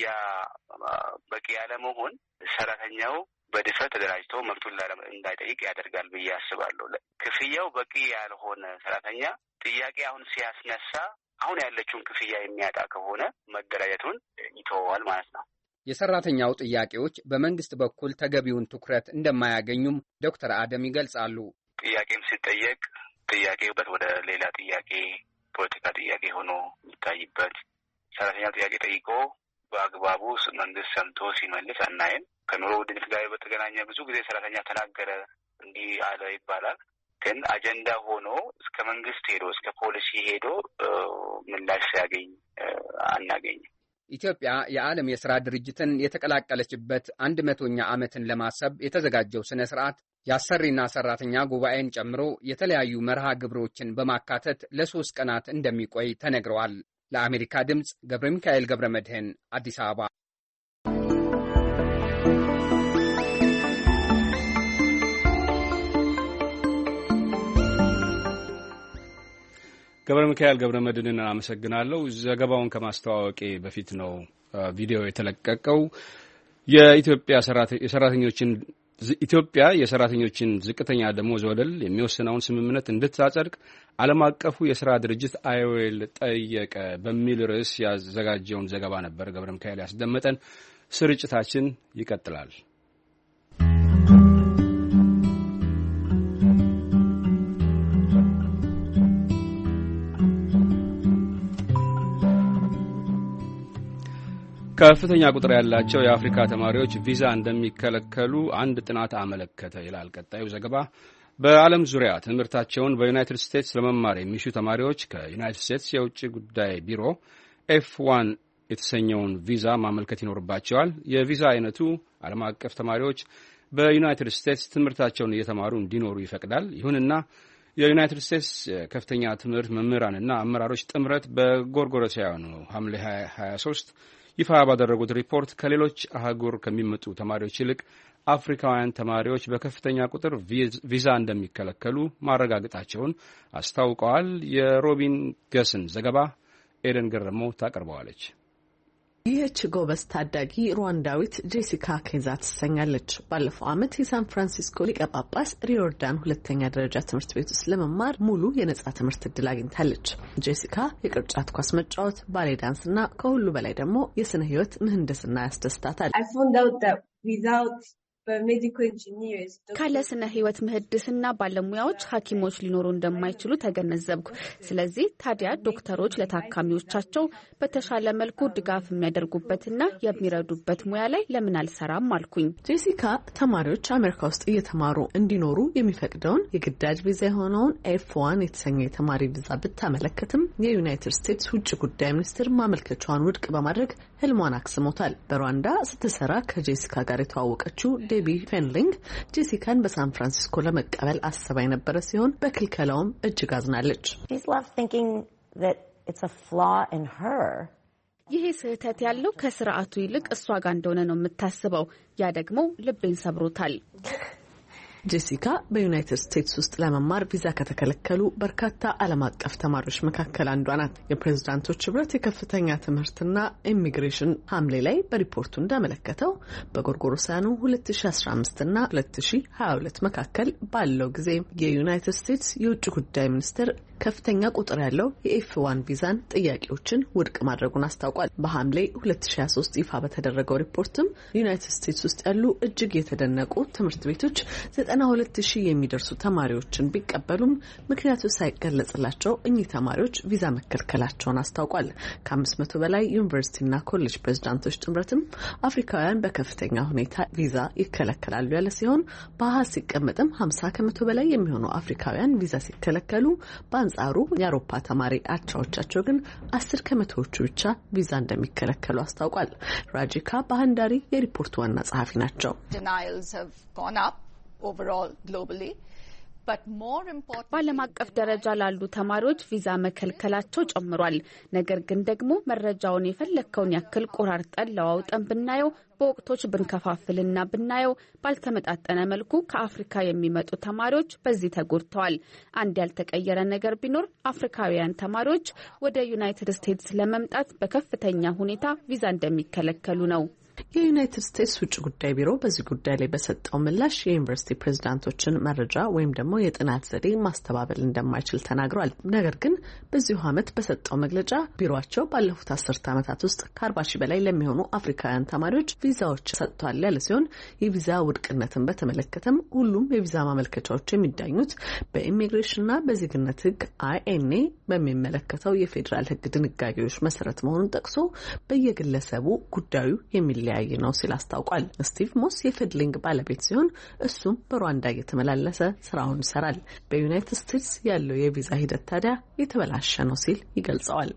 በቂ ያለመሆን ሰራተኛው በድፍረት ተደራጅቶ መብቱን እንዳይጠይቅ ያደርጋል ብዬ አስባለሁ። ክፍያው በቂ ያልሆነ ሰራተኛ ጥያቄ አሁን ሲያስነሳ አሁን ያለችውን ክፍያ የሚያጣ ከሆነ መደራጀቱን ይተወዋል ማለት ነው። የሰራተኛው ጥያቄዎች በመንግስት በኩል ተገቢውን ትኩረት እንደማያገኙም ዶክተር አደም ይገልጻሉ። ጥያቄም ሲጠየቅ ጥያቄው ወደ ሌላ ጥያቄ ፖለቲካ ጥያቄ ሆኖ የሚታይበት፣ ሰራተኛው ጥያቄ ጠይቆ በአግባቡ መንግስት ሰምቶ ሲመልስ አናይም። ከኑሮ ውድነት ጋር በተገናኘ ብዙ ጊዜ ሰራተኛ ተናገረ እንዲህ አለ ይባላል። ግን አጀንዳ ሆኖ እስከ መንግስት ሄዶ እስከ ፖሊሲ ሄዶ ምላሽ ሲያገኝ አናገኝም። ኢትዮጵያ የዓለም የሥራ ድርጅትን የተቀላቀለችበት 100ኛ ዓመትን ለማሰብ የተዘጋጀው ስነ ስርዓት የአሰሪና ሰራተኛ ጉባኤን ጨምሮ የተለያዩ መርሃ ግብሮችን በማካተት ለ3 ቀናት እንደሚቆይ ተነግረዋል። ለአሜሪካ ድምፅ ገብረ ሚካኤል ገብረ መድህን አዲስ አበባ። ገብረ ሚካኤል ገብረ መድህንን አመሰግናለሁ። ዘገባውን ከማስተዋወቄ በፊት ነው ቪዲዮ የተለቀቀው። ኢትዮጵያ የሰራተኞችን ዝቅተኛ ደሞዝ ወለል የሚወስነውን ስምምነት እንድታጸድቅ ዓለም አቀፉ የሥራ ድርጅት ILO ጠየቀ በሚል ርዕስ ያዘጋጀውን ዘገባ ነበር ገብረ ሚካኤል ያስደመጠን። ስርጭታችን ይቀጥላል። ከፍተኛ ቁጥር ያላቸው የአፍሪካ ተማሪዎች ቪዛ እንደሚከለከሉ አንድ ጥናት አመለከተ ይላል ቀጣዩ ዘገባ። በዓለም ዙሪያ ትምህርታቸውን በዩናይትድ ስቴትስ ለመማር የሚሹ ተማሪዎች ከዩናይትድ ስቴትስ የውጭ ጉዳይ ቢሮ F1 የተሰኘውን ቪዛ ማመልከት ይኖርባቸዋል። የቪዛ አይነቱ ዓለም አቀፍ ተማሪዎች በዩናይትድ ስቴትስ ትምህርታቸውን እየተማሩ እንዲኖሩ ይፈቅዳል። ይሁንና የዩናይትድ ስቴትስ ከፍተኛ ትምህርት መምህራንና አመራሮች ጥምረት በጎርጎሮሳውያኑ ሐምሌ 23 ይፋ ባደረጉት ሪፖርት ከሌሎች አህጉር ከሚመጡ ተማሪዎች ይልቅ አፍሪካውያን ተማሪዎች በከፍተኛ ቁጥር ቪዛ እንደሚከለከሉ ማረጋገጣቸውን አስታውቀዋል። የሮቢን ገስን ዘገባ ኤደን ገረመው ታቀርበዋለች። ይህች ጎበዝ ታዳጊ ሩዋንዳዊት ጄሲካ ኬዛ ትሰኛለች። ባለፈው ዓመት የሳን ፍራንሲስኮ ሊቀ ጳጳስ ሪዮርዳን ሁለተኛ ደረጃ ትምህርት ቤት ውስጥ ለመማር ሙሉ የነጻ ትምህርት እድል አግኝታለች። ጄሲካ የቅርጫት ኳስ መጫወት፣ ባሌ ዳንስና ከሁሉ በላይ ደግሞ የስነ ህይወት ምህንድስና ያስደስታታል። ካለ ስነ ህይወት ምህንድስና ባለሙያዎች ሐኪሞች ሊኖሩ እንደማይችሉ ተገነዘብኩ። ስለዚህ ታዲያ ዶክተሮች ለታካሚዎቻቸው በተሻለ መልኩ ድጋፍ የሚያደርጉበትና የሚረዱበት ሙያ ላይ ለምን አልሰራም አልኩኝ። ጄሲካ ተማሪዎች አሜሪካ ውስጥ እየተማሩ እንዲኖሩ የሚፈቅደውን የግዳጅ ቪዛ የሆነውን F1 የተሰኘ የተማሪ ቪዛ ብታመለከትም የዩናይትድ ስቴትስ ውጭ ጉዳይ ሚኒስትር ማመልከቻዋን ውድቅ በማድረግ ህልሟን አክስሞታል። በሩዋንዳ ስትሰራ ከጄሲካ ጋር የተዋወቀችው ዴቢ ፌንሊንግ ጄሲካን በሳን ፍራንሲስኮ ለመቀበል አስባ የነበረ ሲሆን በክልከላውም እጅግ አዝናለች። ይሄ ስህተት ያለው ከስርዓቱ ይልቅ እሷ ጋር እንደሆነ ነው የምታስበው። ያ ደግሞ ልቤን ሰብሮታል። ጄሲካ በዩናይትድ ስቴትስ ውስጥ ለመማር ቪዛ ከተከለከሉ በርካታ ዓለም አቀፍ ተማሪዎች መካከል አንዷ ናት። የፕሬዝዳንቶች ህብረት የከፍተኛ ትምህርትና ኢሚግሬሽን ሐምሌ ላይ በሪፖርቱ እንዳመለከተው በጎርጎሮሳውያኑ 2015 እና 2022 መካከል ባለው ጊዜ የዩናይትድ ስቴትስ የውጭ ጉዳይ ሚኒስቴር ከፍተኛ ቁጥር ያለው የኤፍ1 ቪዛን ጥያቄዎችን ውድቅ ማድረጉን አስታውቋል። በሐምሌ 2023 ይፋ በተደረገው ሪፖርትም ዩናይትድ ስቴትስ ውስጥ ያሉ እጅግ የተደነቁ ትምህርት ቤቶች 92,000 የሚደርሱ ተማሪዎችን ቢቀበሉም ምክንያቱ ሳይገለጽላቸው እኚህ ተማሪዎች ቪዛ መከልከላቸውን አስታውቋል። ከ500 በላይ ዩኒቨርሲቲና ኮሌጅ ፕሬዝዳንቶች ጥምረትም አፍሪካውያን በከፍተኛ ሁኔታ ቪዛ ይከለከላሉ ያለ ሲሆን በአሃዝ ሲቀመጥም 50% በላይ የሚሆኑ አፍሪካውያን ቪዛ ሲከለከሉ አንጻሩ የአውሮፓ ተማሪ አቻዎቻቸው ግን 10% ብቻ ቪዛ እንደሚከለከሉ አስታውቋል። ራጂካ ባህንዳሪ የሪፖርቱ ዋና ጸሐፊ ናቸው። በዓለም አቀፍ ደረጃ ላሉ ተማሪዎች ቪዛ መከልከላቸው ጨምሯል። ነገር ግን ደግሞ መረጃውን የፈለከውን ያክል ቆራርጠን ለዋውጠን ብናየው በወቅቶች ብንከፋፍልና ብናየው ባልተመጣጠነ መልኩ ከአፍሪካ የሚመጡ ተማሪዎች በዚህ ተጎድተዋል። አንድ ያልተቀየረ ነገር ቢኖር አፍሪካውያን ተማሪዎች ወደ ዩናይትድ ስቴትስ ለመምጣት በከፍተኛ ሁኔታ ቪዛ እንደሚከለከሉ ነው። የዩናይትድ ስቴትስ ውጭ ጉዳይ ቢሮ በዚህ ጉዳይ ላይ በሰጠው ምላሽ የዩኒቨርሲቲ ፕሬዝዳንቶችን መረጃ ወይም ደግሞ የጥናት ዘዴ ማስተባበል እንደማይችል ተናግሯል። ነገር ግን በዚሁ ዓመት በሰጠው መግለጫ ቢሮአቸው ባለፉት 10 ዓመታት ውስጥ ከ40,000 በላይ ለሚሆኑ አፍሪካውያን ተማሪዎች ቪዛዎች ሰጥቷል ያለ ሲሆን የቪዛ ውድቅነትን በተመለከተም ሁሉም የቪዛ ማመልከቻዎች የሚዳኙት በኢሚግሬሽንና በዜግነት ሕግ INA በሚመለከተው የፌዴራል ሕግ ድንጋጌዎች መሰረት መሆኑን ጠቅሶ በየግለሰቡ ጉዳዩ የሚለያይ ነው ሲል አስታውቋል። ስቲቭ ሞስ የፌድሊንግ ባለቤት ሲሆን እሱም በሩዋንዳ እየተመላለሰ ስራውን ይሰራል። በዩናይትድ ስቴትስ ያለው የቪዛ ሂደት ታዲያ የተበላሸ ነው ሲል ይገልጸዋል።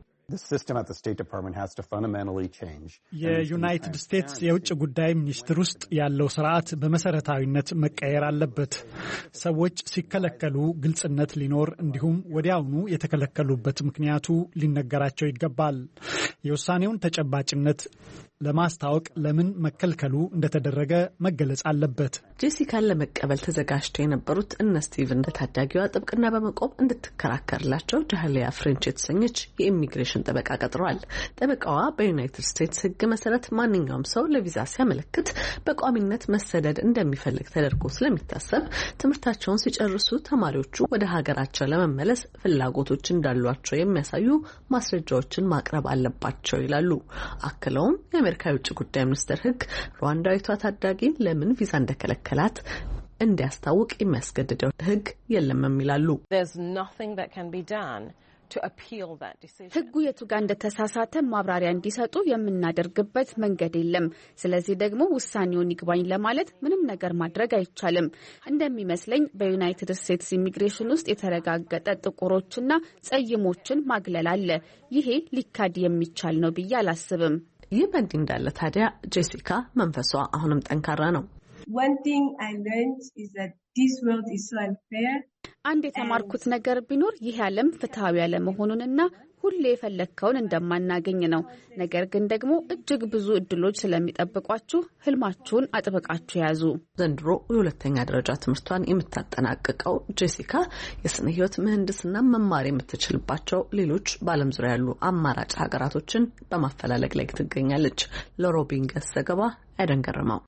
የዩናይትድ ስቴትስ የውጭ ጉዳይ ሚኒስቴር ውስጥ ያለው ስርዓት በመሰረታዊነት መቀየር አለበት። ሰዎች ሲከለከሉ ግልጽነት ሊኖር እንዲሁም ወዲያውኑ የተከለከሉበት ምክንያቱ ሊነገራቸው ይገባል። የውሳኔውን ተጨባጭነት ለማስታወቅ ለምን መከልከሉ እንደተደረገ መገለጽ አለበት። ጄሲካን ለመቀበል ተዘጋጅተው የነበሩት እነ ስቲቭን ለታዳጊዋ ጥብቅና በመቆም እንድትከራከርላቸው ጃህሊያ ፍሬንች የተሰኘች የኢሚግሬሽን ጠበቃ ቀጥረዋል። ጠበቃዋ በዩናይትድ ስቴትስ ሕግ መሰረት ማንኛውም ሰው ለቪዛ ሲያመለክት በቋሚነት መሰደድ እንደሚፈልግ ተደርጎ ስለሚታሰብ ትምህርታቸውን ሲጨርሱ ተማሪዎቹ ወደ ሀገራቸው ለመመለስ ፍላጎቶች እንዳሏቸው የሚያሳዩ ማስረጃዎችን ማቅረብ አለባቸው ይላሉ። አክለውም የአሜሪካ የውጭ ጉዳይ ሚኒስቴር ሕግ ሩዋንዳዊቷ ታዳጊን ለምን ቪዛ እንደከለከላት እንዲያስታውቅ የሚያስገድደው ሕግ የለም ይላሉ። ሕጉ የቱ ጋር እንደተሳሳተ ማብራሪያ እንዲሰጡ የምናደርግበት መንገድ የለም። ስለዚህ ደግሞ ውሳኔውን ይግባኝ ለማለት ምንም ነገር ማድረግ አይቻልም። እንደሚመስለኝ በዩናይትድ ስቴትስ ኢሚግሬሽን ውስጥ የተረጋገጠ ጥቁሮችና ጸይሞችን ማግለል አለ። ይሄ ሊካድ የሚቻል ነው ብዬ አላስብም። ይህ በእንዲህ እንዳለ ታዲያ ጄሲካ መንፈሷ አሁንም ጠንካራ ነው። አንድ የተማርኩት ነገር ቢኖር ይህ ዓለም ፍትሐዊ ያለመሆኑንና ሁሌ የፈለግከውን እንደማናገኝ ነው። ነገር ግን ደግሞ እጅግ ብዙ እድሎች ስለሚጠብቋችሁ ህልማችሁን አጥብቃችሁ ያዙ። ዘንድሮ የሁለተኛ ደረጃ ትምህርቷን የምታጠናቅቀው ጄሲካ የስነ ህይወት ምህንድስና መማር የምትችልባቸው ሌሎች በዓለም ዙሪያ ያሉ አማራጭ ሀገራቶችን በማፈላለግ ላይ ትገኛለች። ለሮቢንገስ ዘገባ አይደንገርመው።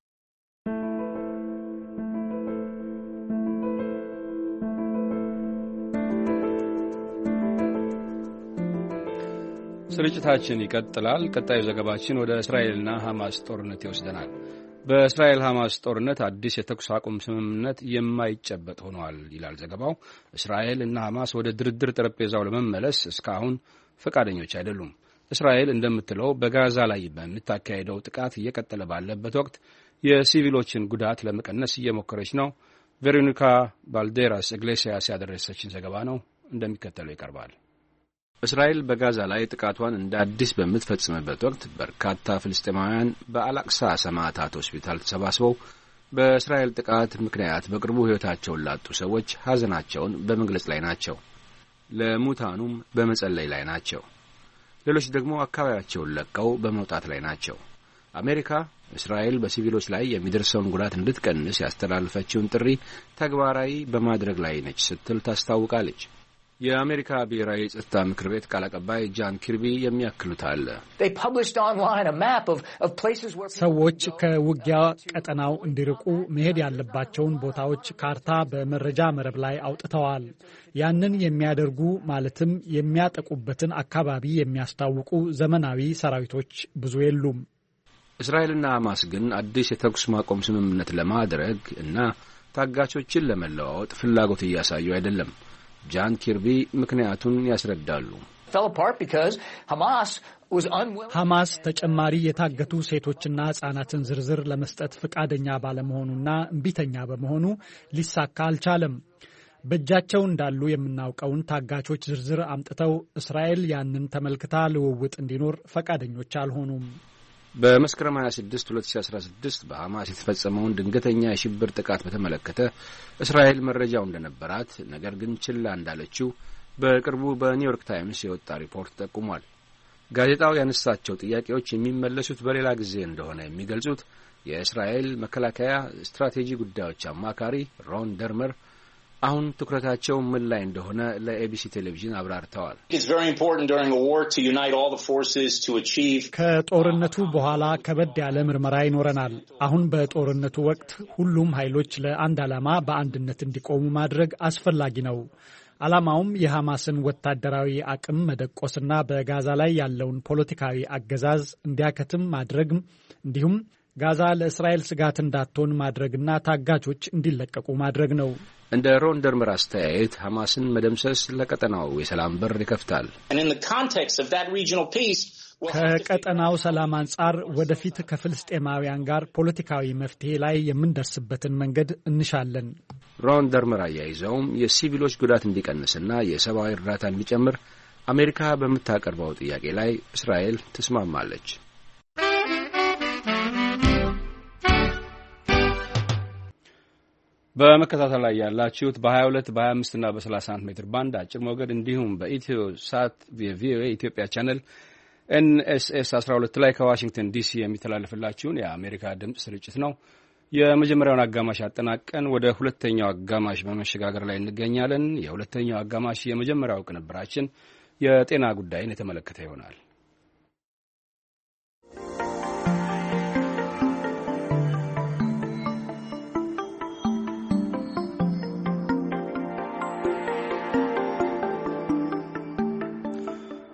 ስርጭታችን ይቀጥላል። ቀጣዩ ዘገባችን ወደ እስራኤልና ሐማስ ጦርነት ይወስደናል። በእስራኤል ሐማስ ጦርነት አዲስ የተኩስ አቁም ስምምነት የማይጨበጥ ሆኗል ይላል ዘገባው። እስራኤል እና ሐማስ ወደ ድርድር ጠረጴዛው ለመመለስ እስካሁን ፈቃደኞች አይደሉም። እስራኤል እንደምትለው በጋዛ ላይ በምታካሄደው ጥቃት እየቀጠለ ባለበት ወቅት የሲቪሎችን ጉዳት ለመቀነስ እየሞከረች ነው። ቬሮኒካ ባልዴራስ ኢግሌሲያስ ያደረሰችን ዘገባ ነው፣ እንደሚከተለው ይቀርባል። እስራኤል በጋዛ ላይ ጥቃቷን እንደ አዲስ በምትፈጽምበት ወቅት በርካታ ፍልስጤማውያን በአላቅሳ ሰማዕታት ሆስፒታል ተሰባስበው በእስራኤል ጥቃት ምክንያት በቅርቡ ሕይወታቸውን ላጡ ሰዎች ሐዘናቸውን በመግለጽ ላይ ናቸው። ለሙታኑም በመጸለይ ላይ ናቸው። ሌሎች ደግሞ አካባቢያቸውን ለቀው በመውጣት ላይ ናቸው። አሜሪካ እስራኤል በሲቪሎች ላይ የሚደርሰውን ጉዳት እንድትቀንስ ያስተላለፈችውን ጥሪ ተግባራዊ በማድረግ ላይ ነች ስትል ታስታውቃለች። የአሜሪካ ብሔራዊ የጸጥታ ምክር ቤት ቃል አቀባይ ጃን ኪርቢ የሚያክሉት አለ። ሰዎች ከውጊያ ቀጠናው እንዲርቁ መሄድ ያለባቸውን ቦታዎች ካርታ በመረጃ መረብ ላይ አውጥተዋል። ያንን የሚያደርጉ ማለትም የሚያጠቁበትን አካባቢ የሚያስታውቁ ዘመናዊ ሰራዊቶች ብዙ የሉም። እስራኤልና ሐማስ ግን አዲስ የተኩስ ማቆም ስምምነት ለማድረግ እና ታጋቾችን ለመለዋወጥ ፍላጎት እያሳዩ አይደለም። ጃን ኪርቢ ምክንያቱን ያስረዳሉ። ሐማስ ተጨማሪ የታገቱ ሴቶችና ሕጻናትን ዝርዝር ለመስጠት ፈቃደኛ ባለመሆኑና እምቢተኛ በመሆኑ ሊሳካ አልቻለም። በእጃቸው እንዳሉ የምናውቀውን ታጋቾች ዝርዝር አምጥተው እስራኤል ያንን ተመልክታ ልውውጥ እንዲኖር ፈቃደኞች አልሆኑም። በመስከረም 26 2016 በሐማስ የተፈጸመውን ድንገተኛ የሽብር ጥቃት በተመለከተ እስራኤል መረጃው እንደነበራት ነገር ግን ችላ እንዳለችው በቅርቡ በኒውዮርክ ታይምስ የወጣ ሪፖርት ጠቁሟል። ጋዜጣው ያነሳቸው ጥያቄዎች የሚመለሱት በሌላ ጊዜ እንደሆነ የሚገልጹት የእስራኤል መከላከያ ስትራቴጂ ጉዳዮች አማካሪ ሮን ደርመር አሁን ትኩረታቸው ምን ላይ እንደሆነ ለኤቢሲ ቴሌቪዥን አብራርተዋል። ከጦርነቱ በኋላ ከበድ ያለ ምርመራ ይኖረናል። አሁን በጦርነቱ ወቅት ሁሉም ኃይሎች ለአንድ ዓላማ በአንድነት እንዲቆሙ ማድረግ አስፈላጊ ነው። ዓላማውም የሐማስን ወታደራዊ አቅም መደቆስና በጋዛ ላይ ያለውን ፖለቲካዊ አገዛዝ እንዲያከትም ማድረግ እንዲሁም ጋዛ ለእስራኤል ስጋት እንዳትሆን ማድረግና ታጋቾች እንዲለቀቁ ማድረግ ነው። እንደ ሮን ደርመር አስተያየት ሐማስን መደምሰስ ለቀጠናው የሰላም በር ይከፍታል። ከቀጠናው ሰላም አንጻር ወደፊት ከፍልስጤማውያን ጋር ፖለቲካዊ መፍትሄ ላይ የምንደርስበትን መንገድ እንሻለን። ሮን ደርመር አያይዘውም የሲቪሎች ጉዳት እንዲቀንስና የሰብአዊ እርዳታ እንዲጨምር አሜሪካ በምታቀርበው ጥያቄ ላይ እስራኤል ትስማማለች። በመከታተል ላይ ያላችሁት በ22 በ25 እና በ31 ሜትር ባንድ አጭር ሞገድ እንዲሁም በኢትዮ ሳት ቪኦኤ ኢትዮጵያ ቻነል ኤንኤስኤስ 12 ላይ ከዋሽንግተን ዲሲ የሚተላለፍላችሁን የአሜሪካ ድምፅ ስርጭት ነው። የመጀመሪያውን አጋማሽ አጠናቀን ወደ ሁለተኛው አጋማሽ በመሸጋገር ላይ እንገኛለን። የሁለተኛው አጋማሽ የመጀመሪያው ቅንብራችን የጤና ጉዳይን የተመለከተ ይሆናል።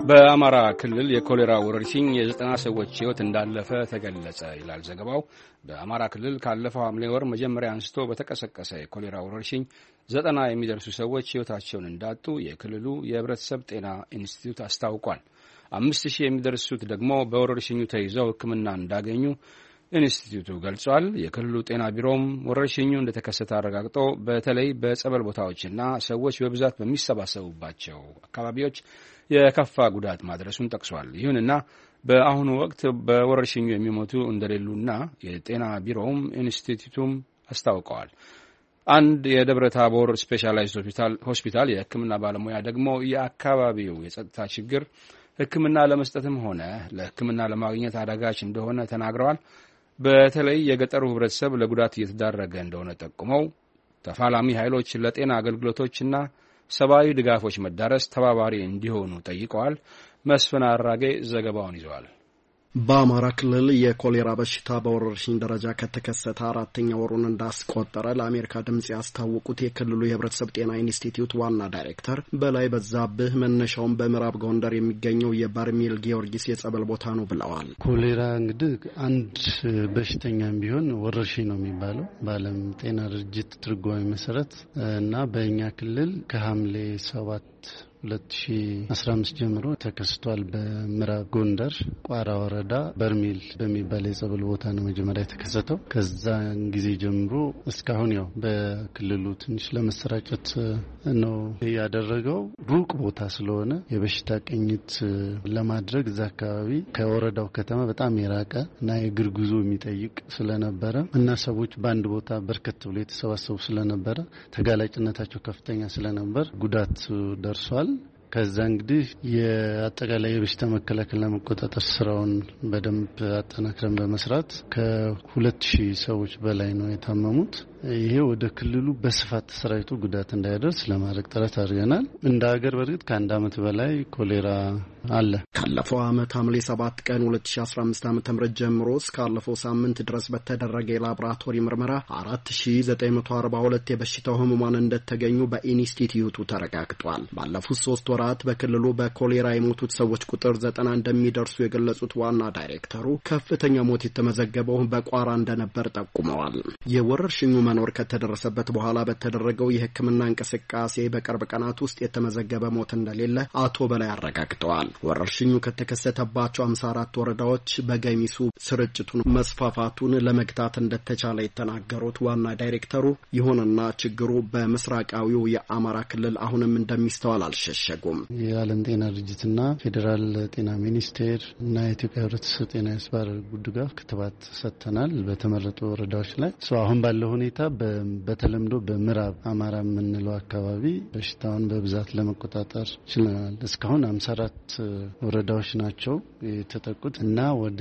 በአማራ ክልል የኮሌራ ወረርሽኝ የ90 ሰዎች ሕይወት እንዳለፈ ተገለጸ ይላል ዘገባው። በአማራ ክልል ካለፈው ሐምሌ ወር መጀመሪያ አንስቶ በተቀሰቀሰ የኮሌራ ወረርሽኝ 90 የሚደርሱ ሰዎች ሕይወታቸውን እንዳጡ የክልሉ የሕብረተሰብ ጤና ኢንስቲትዩት አስታውቋል። 5000 የሚደርሱት ደግሞ በወረርሽኙ ተይዘው ሕክምና እንዳገኙ ኢንስቲትዩቱ ገልጿል። የክልሉ ጤና ቢሮም ወረርሽኙ እንደተከሰተ አረጋግጦ በተለይ በጸበል ቦታዎችና ሰዎች በብዛት በሚሰባሰቡባቸው አካባቢዎች የከፋ ጉዳት ማድረሱን ጠቅሷል። ይሁንና በአሁኑ ወቅት በወረርሽኙ የሚሞቱ እንደሌሉና የጤና ቢሮውም ኢንስቲትዩቱም አስታውቀዋል። አንድ የደብረ ታቦር ስፔሻላይዝድ ሆስፒታል የሕክምና ባለሙያ ደግሞ የአካባቢው የጸጥታ ችግር ሕክምና ለመስጠትም ሆነ ለሕክምና ለማግኘት አዳጋች እንደሆነ ተናግረዋል። በተለይ የገጠሩ ሕብረተሰብ ለጉዳት እየተዳረገ እንደሆነ ጠቁመው ተፋላሚ ኃይሎች ለጤና አገልግሎቶችና ሰብአዊ ድጋፎች መዳረስ ተባባሪ እንዲሆኑ ጠይቀዋል። መስፍን አራጌ ዘገባውን ይዘዋል። በአማራ ክልል የኮሌራ በሽታ በወረርሽኝ ደረጃ ከተከሰተ 4ኛ ወሩን እንዳስቆጠረ ለአሜሪካ ድምጽ ያስታወቁት የክልሉ የህብረተሰብ ጤና ኢንስቲትዩት ዋና ዳይሬክተር በላይ በዛብህ መነሻውን በምዕራብ ጎንደር የሚገኘው የበርሜል ጊዮርጊስ የጸበል ቦታ ነው ብለዋል። ኮሌራ እንግዲህ አንድ በሽተኛም ቢሆን ወረርሽኝ ነው የሚባለው በዓለም ጤና ድርጅት ትርጓሜ መሰረት እና በእኛ ክልል ከሐምሌ 7 2015 ጀምሮ ተከስቷል። በምዕራብ ጎንደር ቋራ ወረዳ በርሜል በሚባል የጸበል ቦታ ነው መጀመሪያ የተከሰተው። ከዛን ጊዜ ጀምሮ እስካሁን ያው በክልሉ ትንሽ ለመሰራጨት ነው ያደረገው። ሩቅ ቦታ ስለሆነ የበሽታ ቅኝት ለማድረግ እዛ አካባቢ ከወረዳው ከተማ በጣም የራቀ እና የእግር ጉዞ የሚጠይቅ ስለነበረ እና ሰዎች በአንድ ቦታ በርከት ብሎ የተሰባሰቡ ስለነበረ ተጋላጭነታቸው ከፍተኛ ስለነበር ጉዳት ደርሷል። ከዛ እንግዲህ የአጠቃላይ የበሽታ መከላከልና መቆጣጠር ስራውን በደንብ አጠናክረን በመስራት ከ2000 ሰዎች በላይ ነው የታመሙት። ይሄ ወደ ክልሉ በስፋት ተሰራጭቶ ጉዳት እንዳይደርስ ለማድረግ ጥረት አድርገናል። እንደ ሀገር በእርግጥ ከአንድ ዓመት በላይ ኮሌራ አለ። ካለፈው ዓመት ሐምሌ 7 ቀን 2015 ዓ.ም ጀምሮ እስካለፈው ሳምንት ድረስ በተደረገ የላቦራቶሪ ምርመራ 4942 የበሽታው ህሙማን እንደተገኙ በኢንስቲትዩቱ ተረጋግጧል። ባለፉት 3 ወራት በክልሉ በኮሌራ የሞቱት ሰዎች ቁጥር 90 እንደሚደርሱ የገለጹት ዋና ዳይሬክተሩ ከፍተኛ ሞት የተመዘገበው በቋራ እንደነበር ጠቁመዋል። የወረርሽኙ መኖር ከተደረሰበት በኋላ በተደረገው የሕክምና እንቅስቃሴ በቅርብ ቀናት ውስጥ የተመዘገበ ሞት እንደሌለ አቶ በላይ አረጋግጠዋል። ወረርሽኙ ከተከሰተባቸው 54 ወረዳዎች በገሚሱ ስርጭቱን መስፋፋቱን ለመግታት እንደተቻለ የተናገሩት ዋና ዳይሬክተሩ ይሁንና ችግሩ በምስራቃዊው የአማራ ክልል አሁንም እንደሚስተዋል አልሸሸጉም። የዓለም ጤና ድርጅትና ፌዴራል ጤና ሚኒስቴር እና የኢትዮጵያ ሕብረተሰብ ጤና ኢንስቲትዩት ጉድጋፍ ክትባት ሰጥተናል በተመረጡ ወረዳዎች ላይ አሁን ባለው ሁኔታ በተለምዶ በምዕራብ አማራ የምንለው አካባቢ በሽታውን በብዛት ለመቆጣጠር ችለናል። እስካሁን 54 ወረዳዎች ናቸው የተጠቁት እና ወደ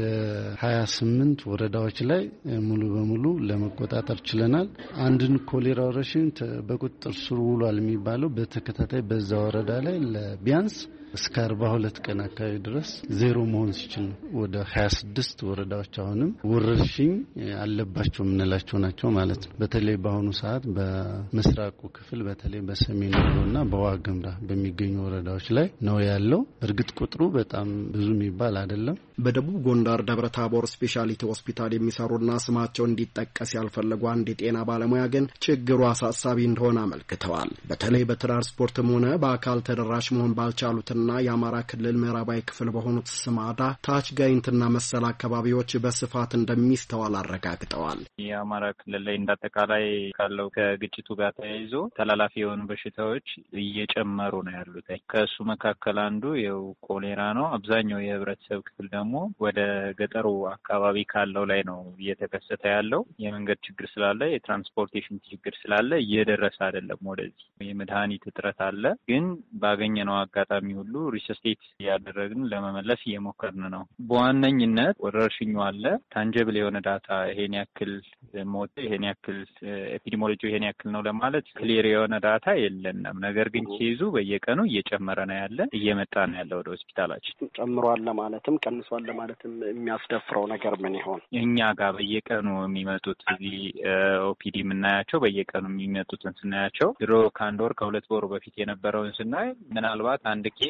28 ወረዳዎች ላይ ሙሉ በሙሉ ለመቆጣጠር ችለናል። አንድን ኮሌራ ወረርሽኝ በቁጥጥር ስር ውሏል የሚባለው በተከታታይ በዛ ወረዳ ላይ ቢያንስ እስከ 42 ቀን አካባቢ ድረስ ዜሮ መሆን ሲችል ነው። ወደ 26 ወረዳዎች አሁንም ወረርሽኝ አለባቸው የምንላቸው ናቸው ማለት ነው። በተለይ በአሁኑ ሰዓት በምስራቁ ክፍል በተለይ በሰሜን ወሎና በዋግምራ በሚገኙ ወረዳዎች ላይ ነው ያለው። እርግጥ ቁጥሩ በጣም ብዙ የሚባል አይደለም። በደቡብ ጎንደር ደብረ ታቦር ስፔሻሊቲ ሆስፒታል የሚሰሩና ስማቸው እንዲጠቀስ ያልፈለጉ አንድ የጤና ባለሙያ ግን ችግሩ አሳሳቢ እንደሆነ አመልክተዋል። በተለይ በትራንስፖርትም ሆነ በአካል ተደራሽ መሆን ባልቻሉትና የአማራ ክልል ምዕራባዊ ክፍል በሆኑት ስማዳ፣ ታች ጋይንትና መሰል አካባቢዎች በስፋት እንደሚስተዋል አረጋግጠዋል። የአማራ ክልል ላይ እንዳጠቃላይ ካለው ከግጭቱ ጋር ተያይዞ ተላላፊ የሆኑ በሽታዎች እየጨመሩ ነው ያሉት። ከእሱ መካከል አንዱ የው ኮሌራ ነው። አብዛኛው የህብረተሰብ ክፍል ደግሞ ወደ ገጠሩ አካባቢ ካለው ላይ ነው እየተከሰተ ያለው። የመንገድ ችግር ስላለ፣ የትራንስፖርቴሽን ችግር ስላለ እየደረሰ አይደለም ወደዚህ። የመድኃኒት እጥረት አለ። ግን ባገኘነው አጋጣሚ ሁሉ ሪሰስቴት እያደረግን ለመመለስ እየሞከርን ነው። በዋነኝነት ወረርሽኙ አለ። ታንጀብል የሆነ ዳታ ይሄን ያክል ሞት፣ ይሄን ያክል ኤፒዲሞሎጂ ይሄን ያክል ነው ለማለት ክሊር የሆነ ዳታ የለንም። ነገር ግን ኬዙ በየቀኑ እየጨመረ ነው ያለ፣ እየመጣ ነው ያለ ወደ ሆስፒታላችን። ጨምሯል ለማለትም ቀንሷል ለማለትም የሚያስደፍረው ነገር ምን ይሆን? እኛ ጋር በየቀኑ የሚመጡት እዚህ ኦፒዲ የምናያቸው በየቀኑ የሚመጡትን ስናያቸው ድሮ ከአንድ ወር ከ2 ወር በፊት የነበረውን ስናይ ምናልባት አንድ ኬዝ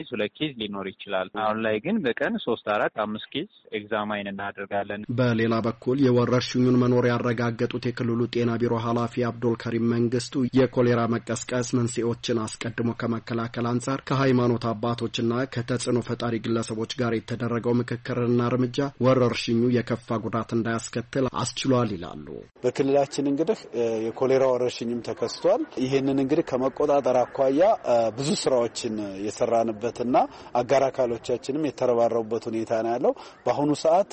ኬዝ 2 ኬዝ ሊኖር ይችላል። አሁን ላይ ግን በቀን 3 4 5 ኬዝ ኤግዛማይን እናደርጋለን። በሌላ በኩል የወረርሽኙን መኖር ያረጋገጡት የክልሉ ጤና ቢሮ ኃላፊ አብዱል ከሪም መንግስቱ የኮሌራ መቀስቀስ መንስኤዎችን አስቀድሞ ከመከላከል አንጻር ከሃይማኖት አባቶችና ከተጽዕኖ ፈጣሪ ግለሰቦች ጋር የተደረገው ምክክርና እርምጃ ወረርሽኙ የከፋ ጉዳት እንዳያስከትል አስችሏል ይላሉ። በክልላችን እንግዲህ የኮሌራ ወረርሽኝም ተከስቷል። ይህንን እንግዲህ ከመቆጣጠር አኳያ ብዙ ስራዎችን የሰራንበትና አጋር አካሎቻችንም የተረባረቡበት ሁኔታ ነው ያለው። በአሁኑ ሰዓት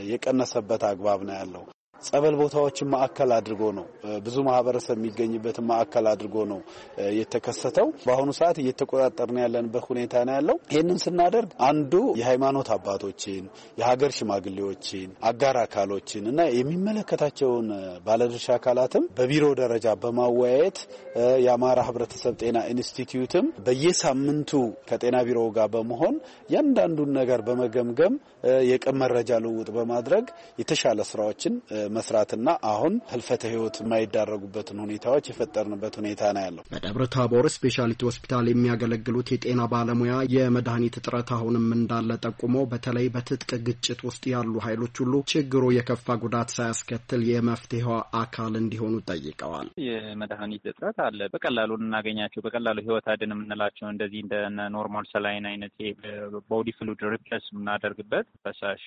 የቀነሰበት አግባብ ነው ያለው። ጸበል ቦታዎችን ማዕከል አድርጎ ነው ብዙ ማህበረሰብ የሚገኝበት ማዕከል አድርጎ ነው የተከሰተው። በአሁኑ ሰዓት እየተቆጣጠርን ያለንበት ሁኔታ ነው ያለው። ይህንን ስናደርግ አንዱ የሃይማኖት አባቶችን፣ የሀገር ሽማግሌዎችን፣ አጋር አካሎችን እና የሚመለከታቸውን ባለድርሻ አካላትም በቢሮ ደረጃ በማወያየት የአማራ ህብረተሰብ ጤና ኢንስቲትዩትም በየሳምንቱ ከጤና ቢሮ ጋር በመሆን ያንዳንዱን ነገር በመገምገም የቀን መረጃ ልውውጥ በማድረግ የተሻለ ስራዎችን መስራትና አሁን ህልፈተ ህይወት የማይዳረጉበትን ሁኔታዎች የፈጠርንበት ሁኔታ ነው ያለው። በደብረ ታቦር ስፔሻሊቲ ሆስፒታል የሚያገለግሉት የጤና ባለሙያ የመድኃኒት እጥረት አሁንም እንዳለ ጠቁሞ በተለይ በትጥቅ ግጭት ውስጥ ያሉ ኃይሎች ሁሉ ችግሩ የከፋ ጉዳት ሳያስከትል የመፍትሄው አካል እንዲሆኑ ጠይቀዋል። የመድኃኒት እጥረት አለ። በቀላሉ እናገኛቸው በቀላሉ ህይወት አድን የምንላቸው እንደዚህ እንደ ኖርማል ሰላይን አይነት ቦዲ ፍሉድ ሪፕሌስ የምናደርግበት ፈሳሽ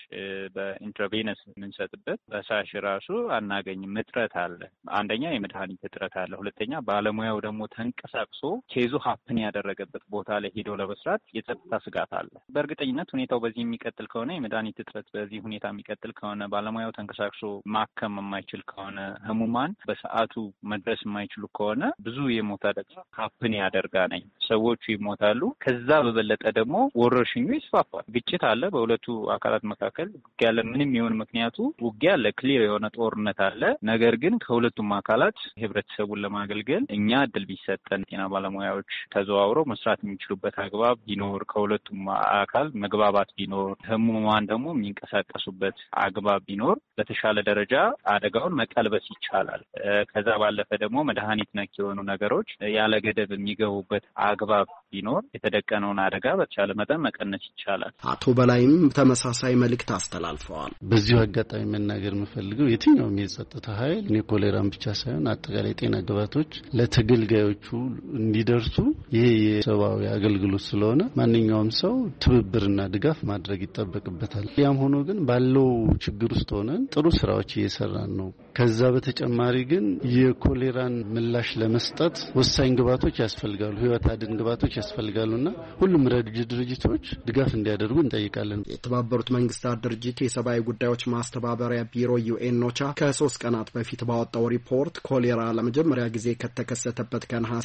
በኢንትራቬነስ የምንሰጥበት ፈሳሽ ራሱ አናገኝም። እጥረት አለ። አንደኛ የመድኃኒት እጥረት አለ። ሁለተኛ ባለሙያው ደግሞ ተንቀሳቅሶ ኬዙ ሀፕን ያደረገበት ቦታ ላይ ሄዶ ለመስራት የጸጥታ ስጋት አለ። በእርግጠኝነት ሁኔታው በዚህ የሚቀጥል ከሆነ የመድኃኒት እጥረት በዚህ ሁኔታ የሚቀጥል ከሆነ ባለሙያው ተንቀሳቅሶ ማከም የማይችል ከሆነ ህሙማን በሰዓቱ መድረስ የማይችሉ ከሆነ ብዙ የሞት አደጋ ሀፕን ያደርጋል። ሰዎቹ ይሞታሉ። ከዛ በበለጠ ደግሞ ወረርሽኙ ይስፋፋል። ግጭት አለ በሁለቱ አካላት መካከል ያለ ምንም ይሁን ምክንያቱ ውጊያ አለ። ክሊር የሆነ ጦርነት አለ። ነገር ግን ከሁለቱም አካላት ህብረተሰቡን ለማገልገል እኛ እድል ቢሰጠን ጤና ባለሙያዎች ተዘዋውረው መስራት የሚችሉበት አግባብ ቢኖር፣ ከሁለቱም አካል መግባባት ቢኖር፣ ህሙማን ደግሞ የሚንቀሳቀሱበት አግባብ ቢኖር በተሻለ ደረጃ አደጋውን መቀልበስ ይቻላል። ከዛ ባለፈ ደግሞ መድኃኒት ነክ የሆኑ ነገሮች ያለ ገደብ የሚገቡበት አግባብ ቢኖር የተደቀነውን አደጋ በተቻለ መጠን መቀነስ ይቻላል። አቶ በላይም ተመሳሳይ መልእክት አስተላልፈዋል። በዚሁ አጋጣሚ መናገር የምፈልገው የትኛውም የጸጥታ ኃይል ኮሌራን ብቻ ሳይሆን አጠቃላይ ጤና ግባቶች ለተገልጋዮቹ እንዲደርሱ ይሄ የሰብአዊ አገልግሎት ስለሆነ ማንኛውም ሰው ትብብርና ድጋፍ ማድረግ ይጠበቅበታል። ያም ሆኖ ግን ባለው ችግር ውስጥ ሆነን ጥሩ ስራዎች እየሰራን ነው። ከዛ በተጨማሪ ግን የኮሌራን ምላሽ ለመስጠት ወሳኝ ግባቶች ያስፈልጋሉ፣ ህይወት አድን ግባቶች ያስፈልጋሉና ሁሉም ረድኤት ድርጅቶች ድጋፍ እንዲያደርጉ እንጠይቃለን። የተባበሩት መንግስታት ድርጅት የሰብአዊ ጉዳዮች ማስተባበሪያ ቢሮ ዩኤንኦቻ ከ3 ቀናት በፊት ባወጣው ሪፖርት ኮሌራ ለመጀመሪያ ጊዜ ከተከሰተበት ከነሐሴ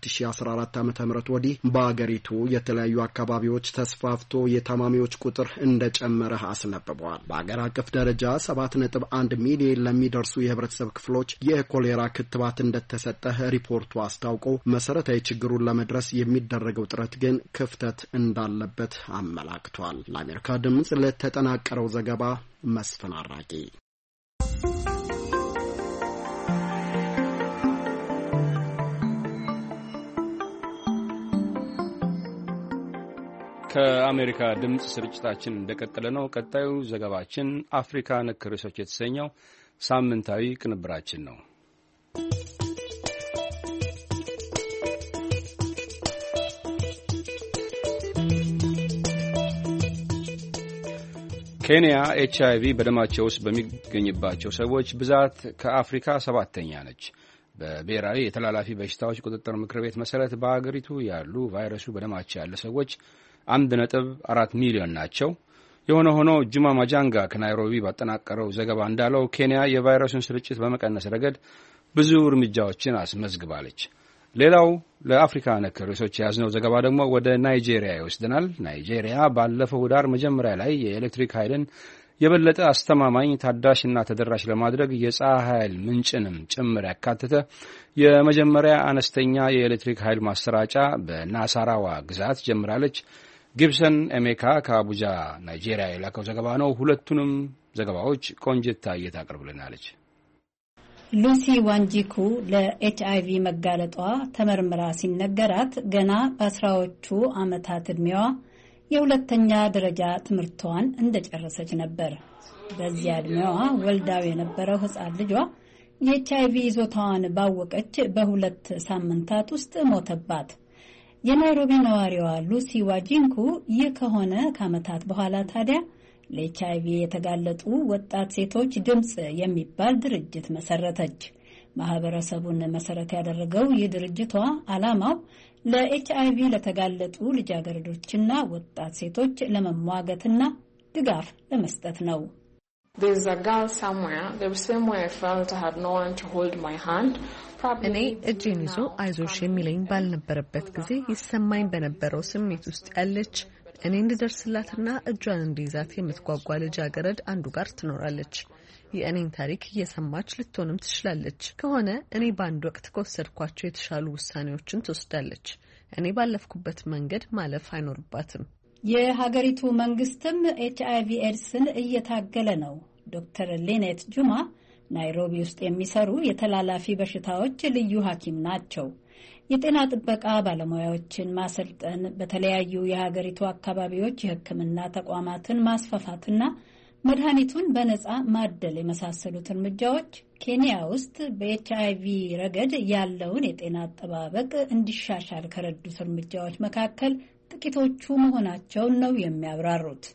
2014 ዓ.ም ወዲህ በአገሪቱ የተለያዩ አካባቢዎች ተስፋፍቶ የታማሚዎች ቁጥር እንደጨመረ አስነብበዋል። በአገር አቀፍ ደረጃ 7.1 ሚሊዮን ለሚደርሱ የህብረተሰብ ክፍሎች የኮሌራ ክትባት እንደተሰጠ ሪፖርቱ አስታውቆ መሰረታዊ ችግሩን ለመድረስ የሚደረገው ጥረት ግን ክፍተት እንዳለበት አመላክቷል። ለአሜሪካ ድምጽ ለተጠናቀረው ዘገባ መስፍን አራቂ። ከአሜሪካ ድምጽ ስርጭታችን እንደቀጠለ ነው። ቀጣዩ ዘገባችን አፍሪካ ነክ ርዕሶች የተሰኘው ሳምንታዊ ቅንብራችን ነው። ኬንያ ኤችአይቪ በደማቸው ውስጥ በሚገኝባቸው ሰዎች ብዛት ከአፍሪካ 7ኛ ነች። በብሔራዊ የተላላፊ በሽታዎች ቁጥጥር ምክር ቤት መሰረት በአገሪቱ ያሉ ቫይረሱ በደማቸው ያለ ሰዎች 1.4 ሚሊዮን ናቸው። የሆነ ሆኖ ጁማ ማጃንጋ ከናይሮቢ ባጠናቀረው ዘገባ እንዳለው ኬንያ የቫይረሱን ስርጭት በመቀነስ ረገድ ብዙ እርምጃዎችን አስመዝግባለች። ሌላው ለአፍሪካ ነክ ርዕሶች የያዝነው ዘገባ ደግሞ ወደ ናይጄሪያ ይወስደናል። ናይጄሪያ ባለፈው ኅዳር መጀመሪያ ላይ የኤሌክትሪክ ኃይልን የበለጠ አስተማማኝ ታዳሽና ተደራሽ ለማድረግ የፀሐይ ኃይል ምንጭንም ጭምር ያካተተ የመጀመሪያ አነስተኛ የኤሌክትሪክ ኃይል ማሰራጫ በናሳራዋ ግዛት ጀምራለች። ጊብሰን ኤሜካ ከአቡጃ ናይጄሪያ የላከው ዘገባ ነው። ሁለቱንም ዘገባዎች ቆንጅት ታየት አቅርብልናለች። ሉሲ ዋንጂኩ ለኤችአይቪ መጋለጧ ተመርምራ ሲነገራት ገና በአስራዎቹ ዓመታት ዕድሜዋ የሁለተኛ ደረጃ ትምህርቷን እንደጨረሰች ነበር። በዚያ ዕድሜዋ ወልዳው የነበረው ሕፃን ልጇ የኤችአይቪ ይዞታዋን ባወቀች በሁለት ሳምንታት ውስጥ ሞተባት። የናይሮቢ ነዋሪዋ ሉሲ ዋጂንኩ ይህ ከሆነ ከዓመታት በኋላ ታዲያ ለኤችአይቪ የተጋለጡ ወጣት ሴቶች ድምፅ የሚባል ድርጅት መሰረተች። ማህበረሰቡን መሰረት ያደረገው ይህ ድርጅቷ ዓላማው ለኤችአይቪ ለተጋለጡ ልጃገረዶችና ወጣት ሴቶች ለመሟገትና ድጋፍ ለመስጠት ነው። እኔ እጄን ይዞ አይዞሽ የሚለኝ ባልነበረበት ጊዜ ይሰማኝ በነበረው ስሜት ውስጥ ያለች እኔ እንድደርስላትና እጇን እንዲይዛት የምትጓጓ ልጃገረድ አንዱ ጋር ትኖራለች። የእኔን ታሪክ እየሰማች ልትሆንም ትችላለች። ከሆነ እኔ በአንድ ወቅት ከወሰድኳቸው የተሻሉ ውሳኔዎችን ትወስዳለች። እኔ ባለፍኩበት መንገድ ማለፍ አይኖርባትም። የሀገሪቱ መንግስትም ኤችአይቪ ኤድስን እየታገለ ነው። ዶክተር ሊኔት ጁማ ናይሮቢ ውስጥ የሚሰሩ የተላላፊ በሽታዎች ልዩ ሐኪም ናቸው። የጤና ጥበቃ ባለሙያዎችን ማሰልጠን፣ በተለያዩ የሀገሪቱ አካባቢዎች የሕክምና ተቋማትን ማስፋፋትና መድኃኒቱን በነጻ ማደል የመሳሰሉት እርምጃዎች ኬንያ ውስጥ በኤችአይቪ ረገድ ያለውን የጤና አጠባበቅ እንዲሻሻል ከረዱት እርምጃዎች መካከል ጥቂቶቹ መሆናቸውን ነው የሚያብራሩት።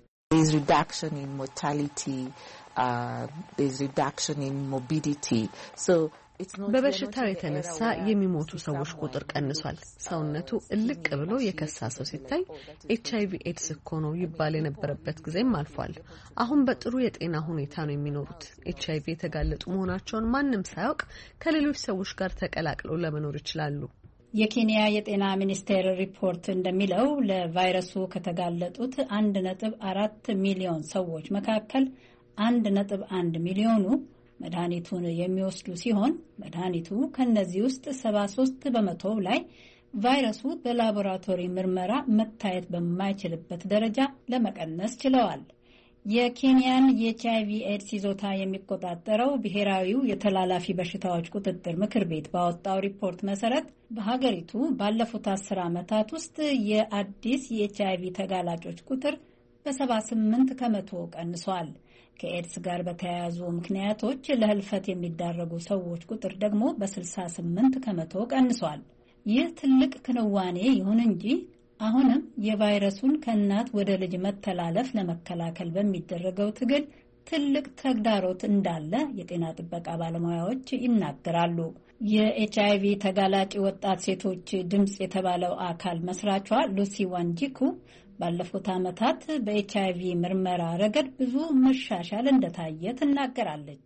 በበሽታው የተነሳ የሚሞቱ ሰዎች ቁጥር ቀንሷል። ሰውነቱ እልቅ ብሎ የከሳ ሰው ሲታይ ኤችአይቪ ኤድስ እኮ ነው ይባል የነበረበት ጊዜም አልፏል። አሁን በጥሩ የጤና ሁኔታ ነው የሚኖሩት። ኤችአይቪ የተጋለጡ መሆናቸውን ማንም ሳያውቅ ከሌሎች ሰዎች ጋር ተቀላቅለው ለመኖር ይችላሉ። የኬንያ የጤና ሚኒስቴር ሪፖርት እንደሚለው ለቫይረሱ ከተጋለጡት 1.4 ሚሊዮን ሰዎች መካከል 1.1 ሚሊዮኑ መድኃኒቱን የሚወስዱ ሲሆን መድኃኒቱ ከነዚህ ውስጥ 73 በመቶ ላይ ቫይረሱ በላቦራቶሪ ምርመራ መታየት በማይችልበት ደረጃ ለመቀነስ ችለዋል። የኬንያን የኤችአይቪ ኤድስ ይዞታ የሚቆጣጠረው ብሔራዊው የተላላፊ በሽታዎች ቁጥጥር ምክር ቤት ባወጣው ሪፖርት መሰረት በሀገሪቱ ባለፉት 10 ዓመታት ውስጥ የአዲስ የኤችአይቪ ተጋላጮች ቁጥር በ78 ከመቶ ቀንሷል። ከኤድስ ጋር በተያያዙ ምክንያቶች ለህልፈት የሚዳረጉ ሰዎች ቁጥር ደግሞ በ68 ከመቶ ቀንሷል። ይህ ትልቅ ክንዋኔ ይሁን እንጂ አሁንም የቫይረሱን ከእናት ወደ ልጅ መተላለፍ ለመከላከል በሚደረገው ትግል ትልቅ ተግዳሮት እንዳለ የጤና ጥበቃ ባለሙያዎች ይናገራሉ። የኤችአይቪ ተጋላጭ ወጣት ሴቶች ድምፅ የተባለው አካል መስራቿ ሉሲ ዋንጂኩ ባለፉት ዓመታት በኤችአይቪ ምርመራ ረገድ ብዙ መሻሻል እንደታየ ትናገራለች።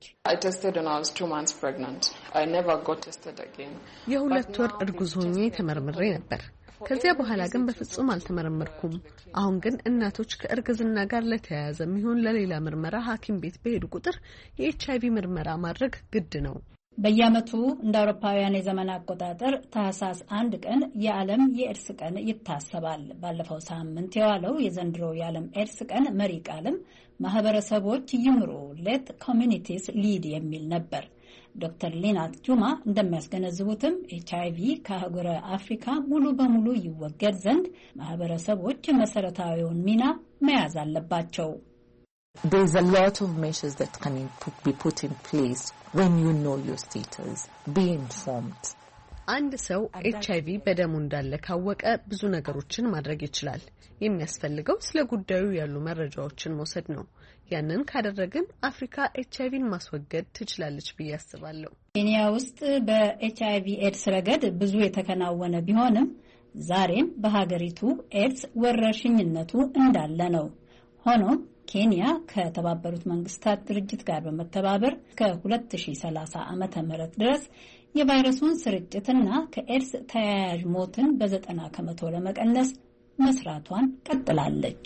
የ2 ወር እርጉዝ ሆኜ ተመርምሬ ነበር። ከዚያ በኋላ ግን በፍጹም አልተመረመርኩም። አሁን ግን እናቶች ከእርግዝና ጋር ለተያያዘ የሚሆን ለሌላ ምርመራ ሐኪም ቤት በሄዱ ቁጥር የኤችአይቪ ምርመራ ማድረግ ግድ ነው። በየዓመቱ እንደ አውሮፓውያን የዘመን አቆጣጠር ታህሳስ 1 ቀን የዓለም የኤድስ ቀን ይታሰባል። ባለፈው ሳምንት የዋለው የዘንድሮ የዓለም ኤድስ ቀን መሪ ቃልም ማህበረሰቦች ይምሩ ሌት ኮሚኒቲስ ሊድ የሚል ነበር። ዶክተር ሊናት ጁማ እንደሚያስገነዝቡትም ኤችአይቪ ከአህጉረ አፍሪካ ሙሉ በሙሉ ይወገድ ዘንድ ማህበረሰቦች መሰረታዊውን ሚና መያዝ አለባቸው። There's a lot of measures that can be put in place when you know your status. Be informed. አንድ ሰው ኤችአይቪ በደሙ እንዳለ ካወቀ ብዙ ነገሮችን ማድረግ ይችላል። የሚያስፈልገው ስለ ጉዳዩ ያሉ መረጃዎችን መውሰድ ነው። ያንን ካደረግን አፍሪካ ኤችአይቪን ማስወገድ ትችላለች ብዬ አስባለሁ። ኬንያ ውስጥ በኤችአይቪ ኤድስ ረገድ ብዙ የተከናወነ ቢሆንም ዛሬም በሀገሪቱ ኤድስ ወረርሽኝነቱ እንዳለ ነው። ሆኖም ኬንያ ከተባበሩት መንግስታት ድርጅት ጋር በመተባበር ከ2030 ዓመተ ምህረት ድረስ የቫይረሱን ስርጭትና ከኤድስ ተያያዥ ሞትን በ90 ከመቶ ለመቀነስ መስራቷን ቀጥላለች።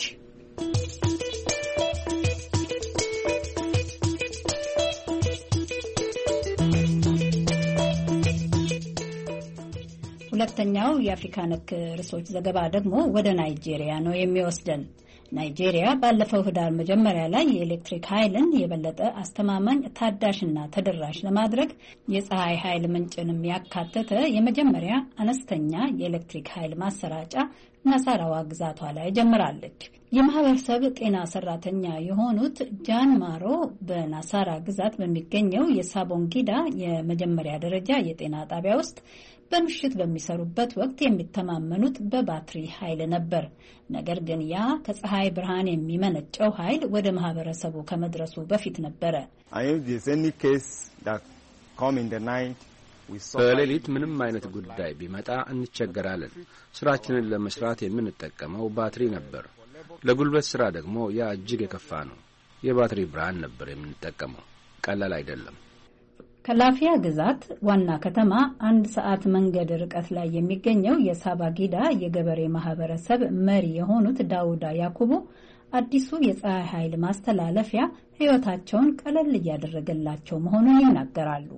ሁለተኛው የአፍሪካ ነክ ርዕሶች ዘገባ ደግሞ ወደ ናይጄሪያ ነው የሚወስደን። ናይጄሪያ ባለፈው ህዳር መጀመሪያ ላይ የኤሌክትሪክ ኃይልን የበለጠ አስተማማኝ ታዳሽና ተደራሽ ለማድረግ የፀሐይ ኃይል ምንጭንም ያካተተ የመጀመሪያ አነስተኛ የኤሌክትሪክ ኃይል ማሰራጫ ናሳራዋ ግዛቷ ላይ ጀምራለች። የማህበረሰብ ጤና ሰራተኛ የሆኑት ጃን ማሮ በናሳራ ግዛት በሚገኘው የሳቦንጊዳ የመጀመሪያ ደረጃ የጤና ጣቢያ ውስጥ በምሽት በሚሰሩበት ወቅት የሚተማመኑት በባትሪ ኃይል ነበር። ነገር ግን ያ ከፀሐይ ብርሃን የሚመነጨው ኃይል ወደ ማህበረሰቡ ከመድረሱ በፊት ነበረ። በሌሊት ምንም አይነት ጉዳይ ቢመጣ እንቸገራለን። ስራችንን ለመስራት የምንጠቀመው ባትሪ ነበር። ለጉልበት ስራ ደግሞ ያ እጅግ የከፋ ነው። የባትሪ ብርሃን ነበር የምንጠቀመው። ቀላል አይደለም። ከላፊያ ግዛት ዋና ከተማ 1 ሰዓት መንገድ ርቀት ላይ የሚገኘው የሳባጊዳ የገበሬ ማህበረሰብ መሪ የሆኑት ዳውዳ ያኩቡ አዲሱ የፀሐይ ኃይል ማስተላለፊያ ህይወታቸውን ቀለል እያደረገላቸው መሆኑን ይናገራሉ።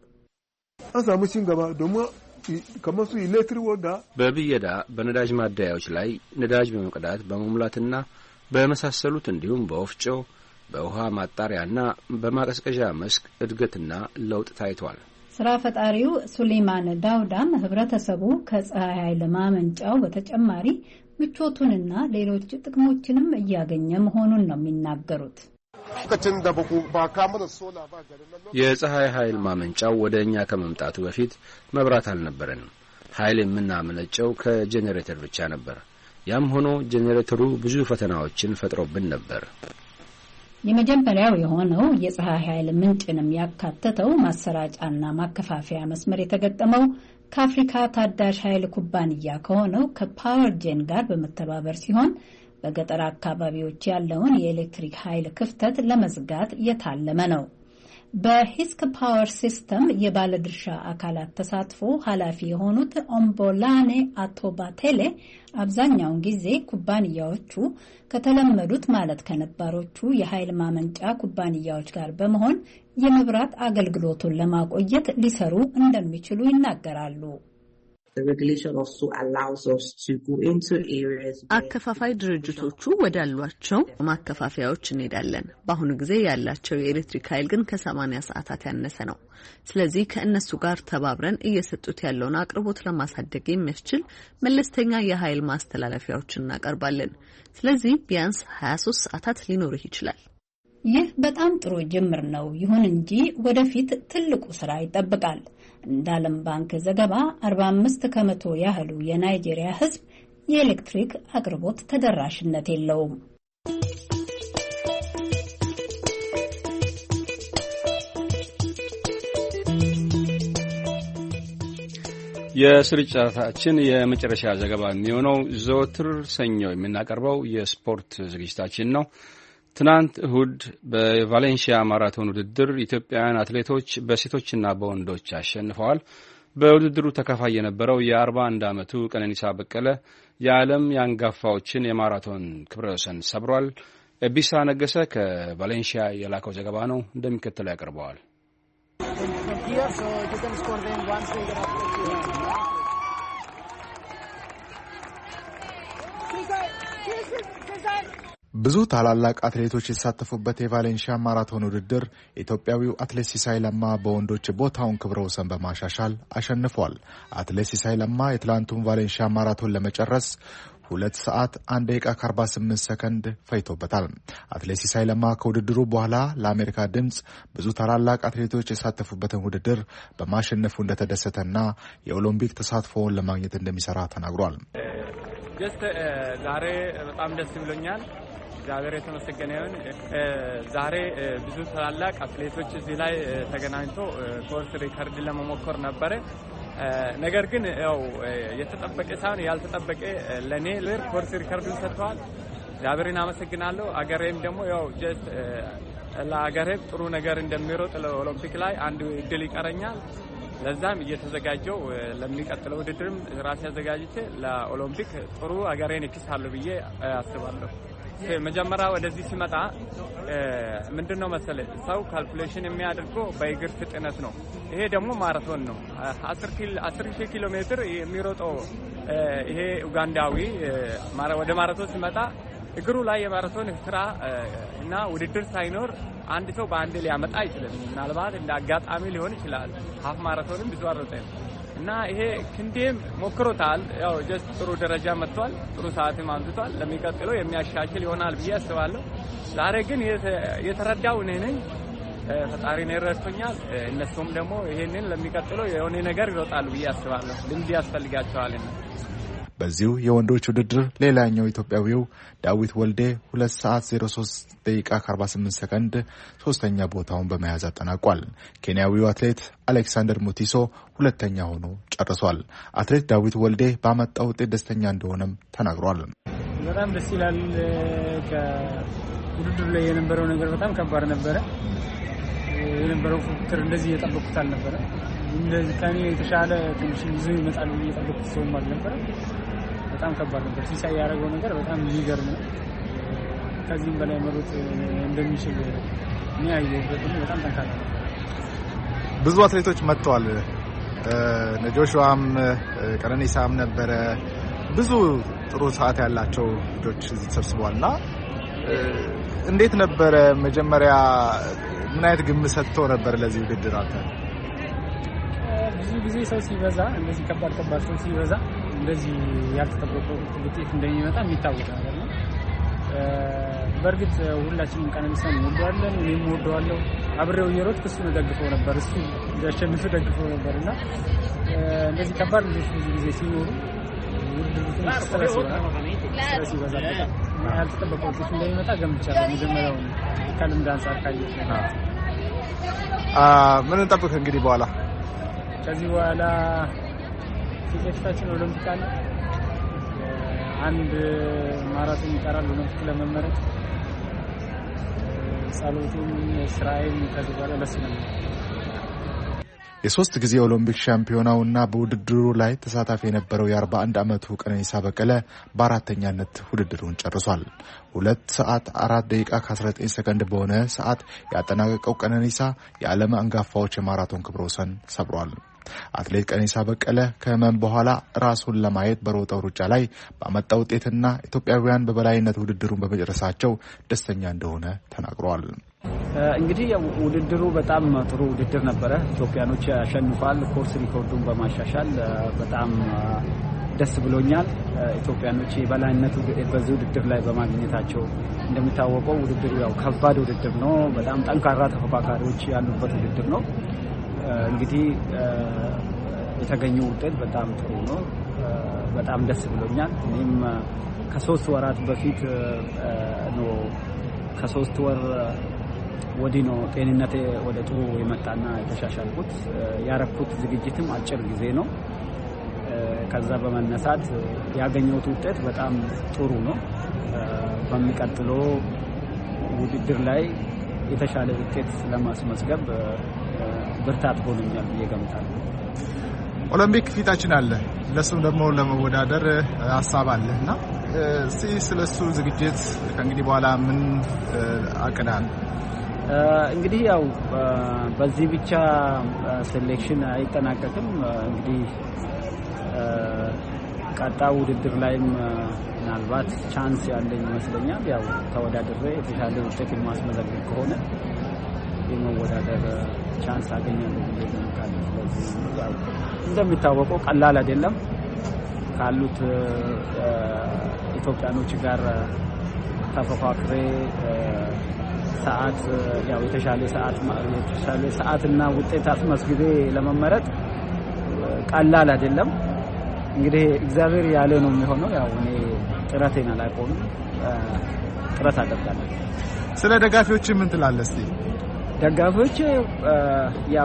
በብየዳ በነዳጅ ማደያዎች ላይ ነዳጅ በመቅዳት በመሙላትና በመሳሰሉት እንዲሁም በወፍጮ በውሃ ማጣሪያና በማቀዝቀዣ መስክ እድገትና ለውጥ ታይቷል። ስራ ፈጣሪው ሱሌማን ዳውዳም ህብረተሰቡ ከፀሐይ ኃይል ማመንጫው በተጨማሪ ምቾቱንና ሌሎች ጥቅሞችንም እያገኘ መሆኑን ነው የሚናገሩት። የፀሐይ ኃይል ማመንጫው ወደ እኛ ከመምጣቱ በፊት መብራት አልነበረንም። ኃይል የምናመነጨው ከጄኔሬተር ብቻ ነበር። ያም ሆኖ ጄኔሬተሩ ብዙ ፈተናዎችን ፈጥሮብን ነበር። የመጀመሪያው የሆነው የፀሐይ ኃይል ምንጭንም ያካተተው ማሰራጫና ማከፋፈያ መስመር የተገጠመው ከአፍሪካ ታዳሽ ኃይል ኩባንያ ከሆነው ከፓወር ጄን ጋር በመተባበር ሲሆን በገጠር አካባቢዎች ያለውን የኤሌክትሪክ ኃይል ክፍተት ለመዝጋት የታለመ ነው። በሂስክ ፓወር ሲስተም የባለድርሻ አካላት ተሳትፎ ኃላፊ የሆኑት ኦምቦላኔ አቶባቴሌ አብዛኛውን ጊዜ ኩባንያዎቹ ከተለመዱት ማለት ከነባሮቹ የኃይል ማመንጫ ኩባንያዎች ጋር በመሆን የመብራት አገልግሎቱን ለማቆየት ሊሰሩ እንደሚችሉ ይናገራሉ። አከፋፋይ ድርጅቶቹ ወዳሏቸው ማከፋፈያዎች እንሄዳለን። በአሁኑ ጊዜ ያላቸው የኤሌክትሪክ ኃይል ግን ከ80 ሰዓታት ያነሰ ነው። ስለዚህ ከእነሱ ጋር ተባብረን እየሰጡት ያለውን አቅርቦት ለማሳደግ የሚያስችል መለስተኛ የኃይል ማስተላለፊያዎችን እናቀርባለን። ስለዚህ ቢያንስ 23 ሰዓታት ሊኖርህ ይችላል። ይህ በጣም ጥሩ ጅምር ነው። ይሁን እንጂ ወደፊት ትልቁ ስራ ይጠብቃል። እንደ ዓለም ባንክ ዘገባ 45 ከመቶ ያህሉ የናይጄሪያ ሕዝብ የኤሌክትሪክ አቅርቦት ተደራሽነት የለውም። የስርጭታችን የመጨረሻ ዘገባ የሚሆነው ዘወትር ሰኞ የምናቀርበው የስፖርት ዝግጅታችን ነው። ትናንት እሁድ በቫሌንሺያ ማራቶን ውድድር ኢትዮጵያውያን አትሌቶች በሴቶችና በወንዶች አሸንፈዋል። በውድድሩ ተካፋይ የነበረው የ41 ዓመቱ ቀነኒሳ በቀለ የዓለም የአንጋፋዎችን የማራቶን ክብረ ወሰን ሰብሯል። ኤቢሳ ነገሰ ከቫሌንሺያ የላከው ዘገባ ነው፣ እንደሚከተለው ያቀርበዋል። ብዙ ታላላቅ አትሌቶች የተሳተፉበት የቫሌንሺያ ማራቶን ውድድር ኢትዮጵያዊው አትሌት ሲሳይ ለማ በወንዶች ቦታውን ክብረ ወሰን በማሻሻል አሸንፏል። አትሌት ሲሳይ ለማ የትላንቱን ቫሌንሺያ ማራቶን ለመጨረስ 2 ሰዓት 1 ደቂቃ ከ48 ሰከንድ ፈይቶበታል። አትሌት ሲሳይ ለማ ከውድድሩ በኋላ ለአሜሪካ ድምፅ ብዙ ታላላቅ አትሌቶች የተሳተፉበትን ውድድር በማሸነፉ እንደተደሰተና የኦሎምፒክ ተሳትፎውን ለማግኘት እንደሚሰራ ተናግሯል። ዛሬ በጣም ደስ ብሎኛል። እግዚአብሔር የተመሰገነ ይሁን። ዛሬ ብዙ ታላላቅ አትሌቶች እዚህ ላይ ተገናኝቶ ኮርስ ሪከርድ ለመሞከር ነበረ። ነገር ግን ያው የተጠበቀ ሳይሆን ያልተጠበቀ ለኔ ኮርስ ሪከርዱን ሰጥተዋል። እግዚአብሔርን አመሰግናለሁ። አገሬም ደግሞ ያው ጀስት ለአገሬ ጥሩ ነገር እንደሚሮጥ ለኦሎምፒክ ላይ አንድ እድል ይቀረኛል። ለዛም እየተዘጋጀው ለሚቀጥለው ውድድርም ራሴ አዘጋጅቼ ለኦሎምፒክ ጥሩ አገሬን እክሳለሁ ብዬ አስባለሁ። መጀመሪያ ወደዚህ ሲመጣ ምንድነው መሰለ ሰው ካልኩሌሽን የሚያደርገው በእግር ፍጥነት ነው። ይሄ ደግሞ ማራቶን ነው። 10,000 ኪሎ ሜትር የሚሮጠው ይሄ ኡጋንዳዊ ወደ ማራቶን ሲመጣ እግሩ ላይ የማራቶን ስራ እና ውድድር ሳይኖር አንድ ሰው በአንድ ሊያመጣ አይችልም። ምናልባት እንደ አጋጣሚ ሊሆን ይችላል። ሀፍ ማራቶንም ብዙ አሮጠም እና ይሄ ክንዴም ሞክሮታል። ያው ጀስት ጥሩ ደረጃ መጥቷል። ጥሩ ሰዓትም አምጥቷል። ለሚቀጥለው የሚያሻሽል ይሆናል ብዬ አስባለሁ። ዛሬ ግን የተረዳው እኔ ነኝ። ፈጣሪ ነው ረድቶኛል። እነሱም ደግሞ ይሄንን ለሚቀጥለው የሆነ ነገር ይሮጣሉ ብዬ አስባለሁ። ልምድ ያስፈልጋቸዋል። በዚሁ የወንዶች ውድድር ሌላኛው ኢትዮጵያዊው ዳዊት ወልዴ 2 ሰዓት 03 ደቂቃ 48 ሰከንድ ሶስተኛ ቦታውን በመያዝ አጠናቋል። ኬንያዊው አትሌት አሌክሳንደር ሙቲሶ ሁለተኛ ሆኖ ጨርሷል። አትሌት ዳዊት ወልዴ ባመጣው ውጤት ደስተኛ እንደሆነም ተናግሯል። በጣም ደስ ይላል። ከውድድሩ ላይ የነበረው ነገር በጣም ከባድ ነበረ። የነበረው ፉክክር እንደዚህ እየጠበቁት አልነበረ። እንደዚህ ከኔ የተሻለ ትንሽ ይዞ ይመጣል ብዬ እየጠበቁት ሰውም አልነበረ። በጣም ከባድ ነበር። ሲሳይ ያደረገው ነገር በጣም የሚገርም ነው። ከዚህም በላይ መሮጥ እንደሚችል እኔ ያየሁበት በጣም ጠንካራ ነው። ብዙ አትሌቶች መጥተዋል። ነጆሹዋም ቀነኒሳም ነበረ። ብዙ ጥሩ ሰዓት ያላቸው ልጆች እዚህ ተሰብስበዋልና እንዴት ነበረ? መጀመሪያ ምን አይነት ግምት ሰጥቶ ነበር ለዚህ ውድድር? አንተ ብዙ ጊዜ ሰው ሲበዛ እንደዚህ ከባድ ሰው ሲበዛ እንደዚህ ያልተጠበቀ ውጤት እንደሚመጣ የሚታወቅ ነገር ነው። በእርግጥ ሁላችንም ቀነኒሳን እንወደዋለን፣ እኔም እወደዋለሁ። አብሬው እየሮጥኩ እሱን ደግፈው ነበር፣ እሱ ያሸንፍ ደግፈው ነበርና እንደዚህ ከባድ ልጆች ብዙ ጊዜ ሲኖሩ ውድድሩ ስትረስ ይበዛ ያልተጠበቀ ውጤት እንደሚመጣ ገምቻለሁ። መጀመሪያው ከልምድ አንጻር ካየሁት ምን እንጠብቅ እንግዲህ በኋላ ከዚህ በኋላ ፊታችን ኦሎምፒክ አለ። አንድ ማራቶን ይቀራል ኦሎምፒክ ለመመረጥ። ጸሎቱም ስራዬም ከዚህ በኋላ ለሱ ነው። የ3 ጊዜ ኦሎምፒክ ሻምፒዮናውና በውድድሩ ላይ ተሳታፊ የነበረው የ41 ዓመቱ ቀነኒሳ በቀለ በአራተኛነት ውድድሩን ጨርሷል። 2 ሰዓት 4 ደቂቃ ከ19 ሰከንድ በሆነ ሰዓት ያጠናቀቀው ቀነኒሳ የዓለም አንጋፋዎች የማራቶን ክብረ ወሰን ሰብሯል። አትሌት ቀነኒሳ በቀለ ከህመም በኋላ ራሱን ለማየት በሮጠው ሩጫ ላይ ባመጣው ውጤትና ኢትዮጵያውያን በበላይነት ውድድሩን በመጨረሳቸው ደስተኛ እንደሆነ ተናግሯል። እንግዲህ ውድድሩ በጣም ጥሩ ውድድር ነበረ። ኢትዮጵያኖች ያሸንፋል። ኮርስ ሪኮርዱን በማሻሻል በጣም ደስ ብሎኛል። ኢትዮጵያኖች የበላይነት በዚህ ውድድር ላይ በማግኘታቸው እንደሚታወቀው ውድድሩ ያው ከባድ ውድድር ነው። በጣም ጠንካራ ተፎካካሪዎች ያሉበት ውድድር ነው። እንግዲህ የተገኘው ውጤት በጣም ጥሩ ነው። በጣም ደስ ብሎኛል። እኔም ከ3 ወራት በፊት ነው ከ3 ወር ወዲህ ነው ጤንነቴ ወደ ጥሩ የመጣና የተሻሻልኩት። ያረኩት ዝግጅትም አጭር ጊዜ ነው። ከዛ በመነሳት ያገኘሁት ውጤት በጣም ጥሩ ነው። በሚቀጥለው ውድድር ላይ የተሻለ ውጤት ለማስመዝገብ ብርታት ሆኖኛል ብዬ ገምታለሁ። ኦሎምፒክ ፊታችን አለ። ለሱም ደግሞ ለመወዳደር ሀሳብ አለና ስለሱ ዝግጅት ከእንግዲህ በኋላ ምን አቅዳል? እንግዲህ ያው በዚህ ብቻ ሴሌክሽን አይጠናቀቅም። እንግዲህ ቀጣው ውድድር ላይም ምናልባት ቻንስ ያለኝ ይመስለኛል። ያው ተወዳድሬ የተሻለ ውጤት ማስመዘግብ ከሆነ የመወዳደር ቻንስ አገኛለሁ ብዬ ገምታለሁ። ስለዚህ ያው እንደሚታወቀው ቀላል አይደለም። ካሉት ኢትዮጵያኖች ጋር ተፎካክሬ ሰዓት ያው የተሻለ ሰዓትና ውጤት አስመዝግቤ ለመመረጥ ቀላል አይደለም። እንግዲህ እግዚአብሔር ያለ ነው የሚሆነው። ያው እኔ ጥረቴን አላቆምም፣ ጥረት አደርጋለሁ። ስለ ደጋፊዎች ምን ትላለህ እስቲ? ደጋፊዎች ያው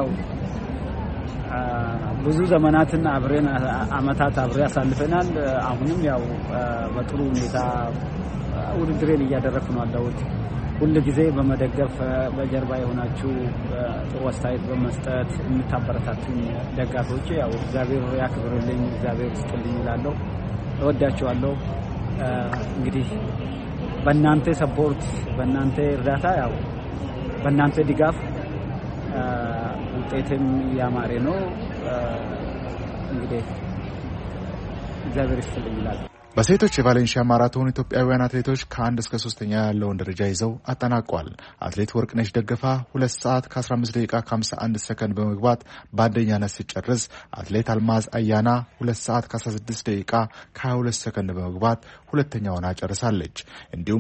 ብዙ ዘመናትን አመታት አብሬ አሳልፈናል። አሁንም ያው በጥሩ ሁኔታ ውድድሬን እያደረኩ ነው ያለሁት። ሁሉ ጊዜ በመደገፍ በጀርባ የሆናችሁ ጥሩ አስተያየት በመስጠት የምታበረታቱኝ ደጋፊዎች ያው እግዚአብሔር ያክብርልኝ፣ እግዚአብሔር ይስጥልኝ እላለሁ። እወዳችኋለሁ። እንግዲህ በእናንተ ሰፖርት፣ በእናንተ እርዳታ፣ ያው በእናንተ ድጋፍ ውጤትም ያማረ ነው። እንግዲህ እግዚአብሔር ይስጥልኝ እላለሁ። በሴቶች የቫሌንሺያ ማራቶን ኢትዮጵያውያን አትሌቶች ከ1 እስከ 3ኛ ያለውን ደረጃ ይዘው አጠናቀዋል። አትሌት ወርቅነሽ ደገፋ 2 ሰዓት ከ15 ደቂቃ ከ51 ሰከንድ በመግባት በአንደኛነት ስትጨርስ፣ አትሌት አልማዝ አያና 2 ሰዓት ከ16 ደቂቃ ከ22 ሰከንድ በመግባት ሁለተኛውን ጨርሳለች። እንዲሁም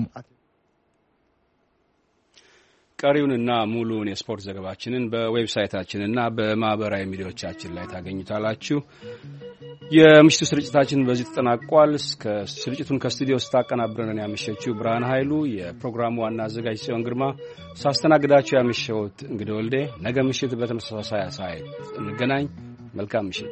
ቀሪውንና ሙሉውን የስፖርት ዘገባችንን በዌብሳይታችንና በማህበራዊ ሚዲያዎቻችን ላይ ታገኙታላችሁ። የምሽቱ ስርጭታችን በዚህ ተጠናቋል። ስርጭቱን ከስቱዲዮ ስታቀናብረን ያመሸችው ብርሃን ኃይሉ፣ የፕሮግራሙ ዋና አዘጋጅ ጽዮን ግርማ፣ ሳስተናግዳችሁ ያመሸሁት እንግዲህ ወልዴ። ነገ ምሽት በተመሳሳይ ሰዓት እንገናኝ። መልካም ምሽት።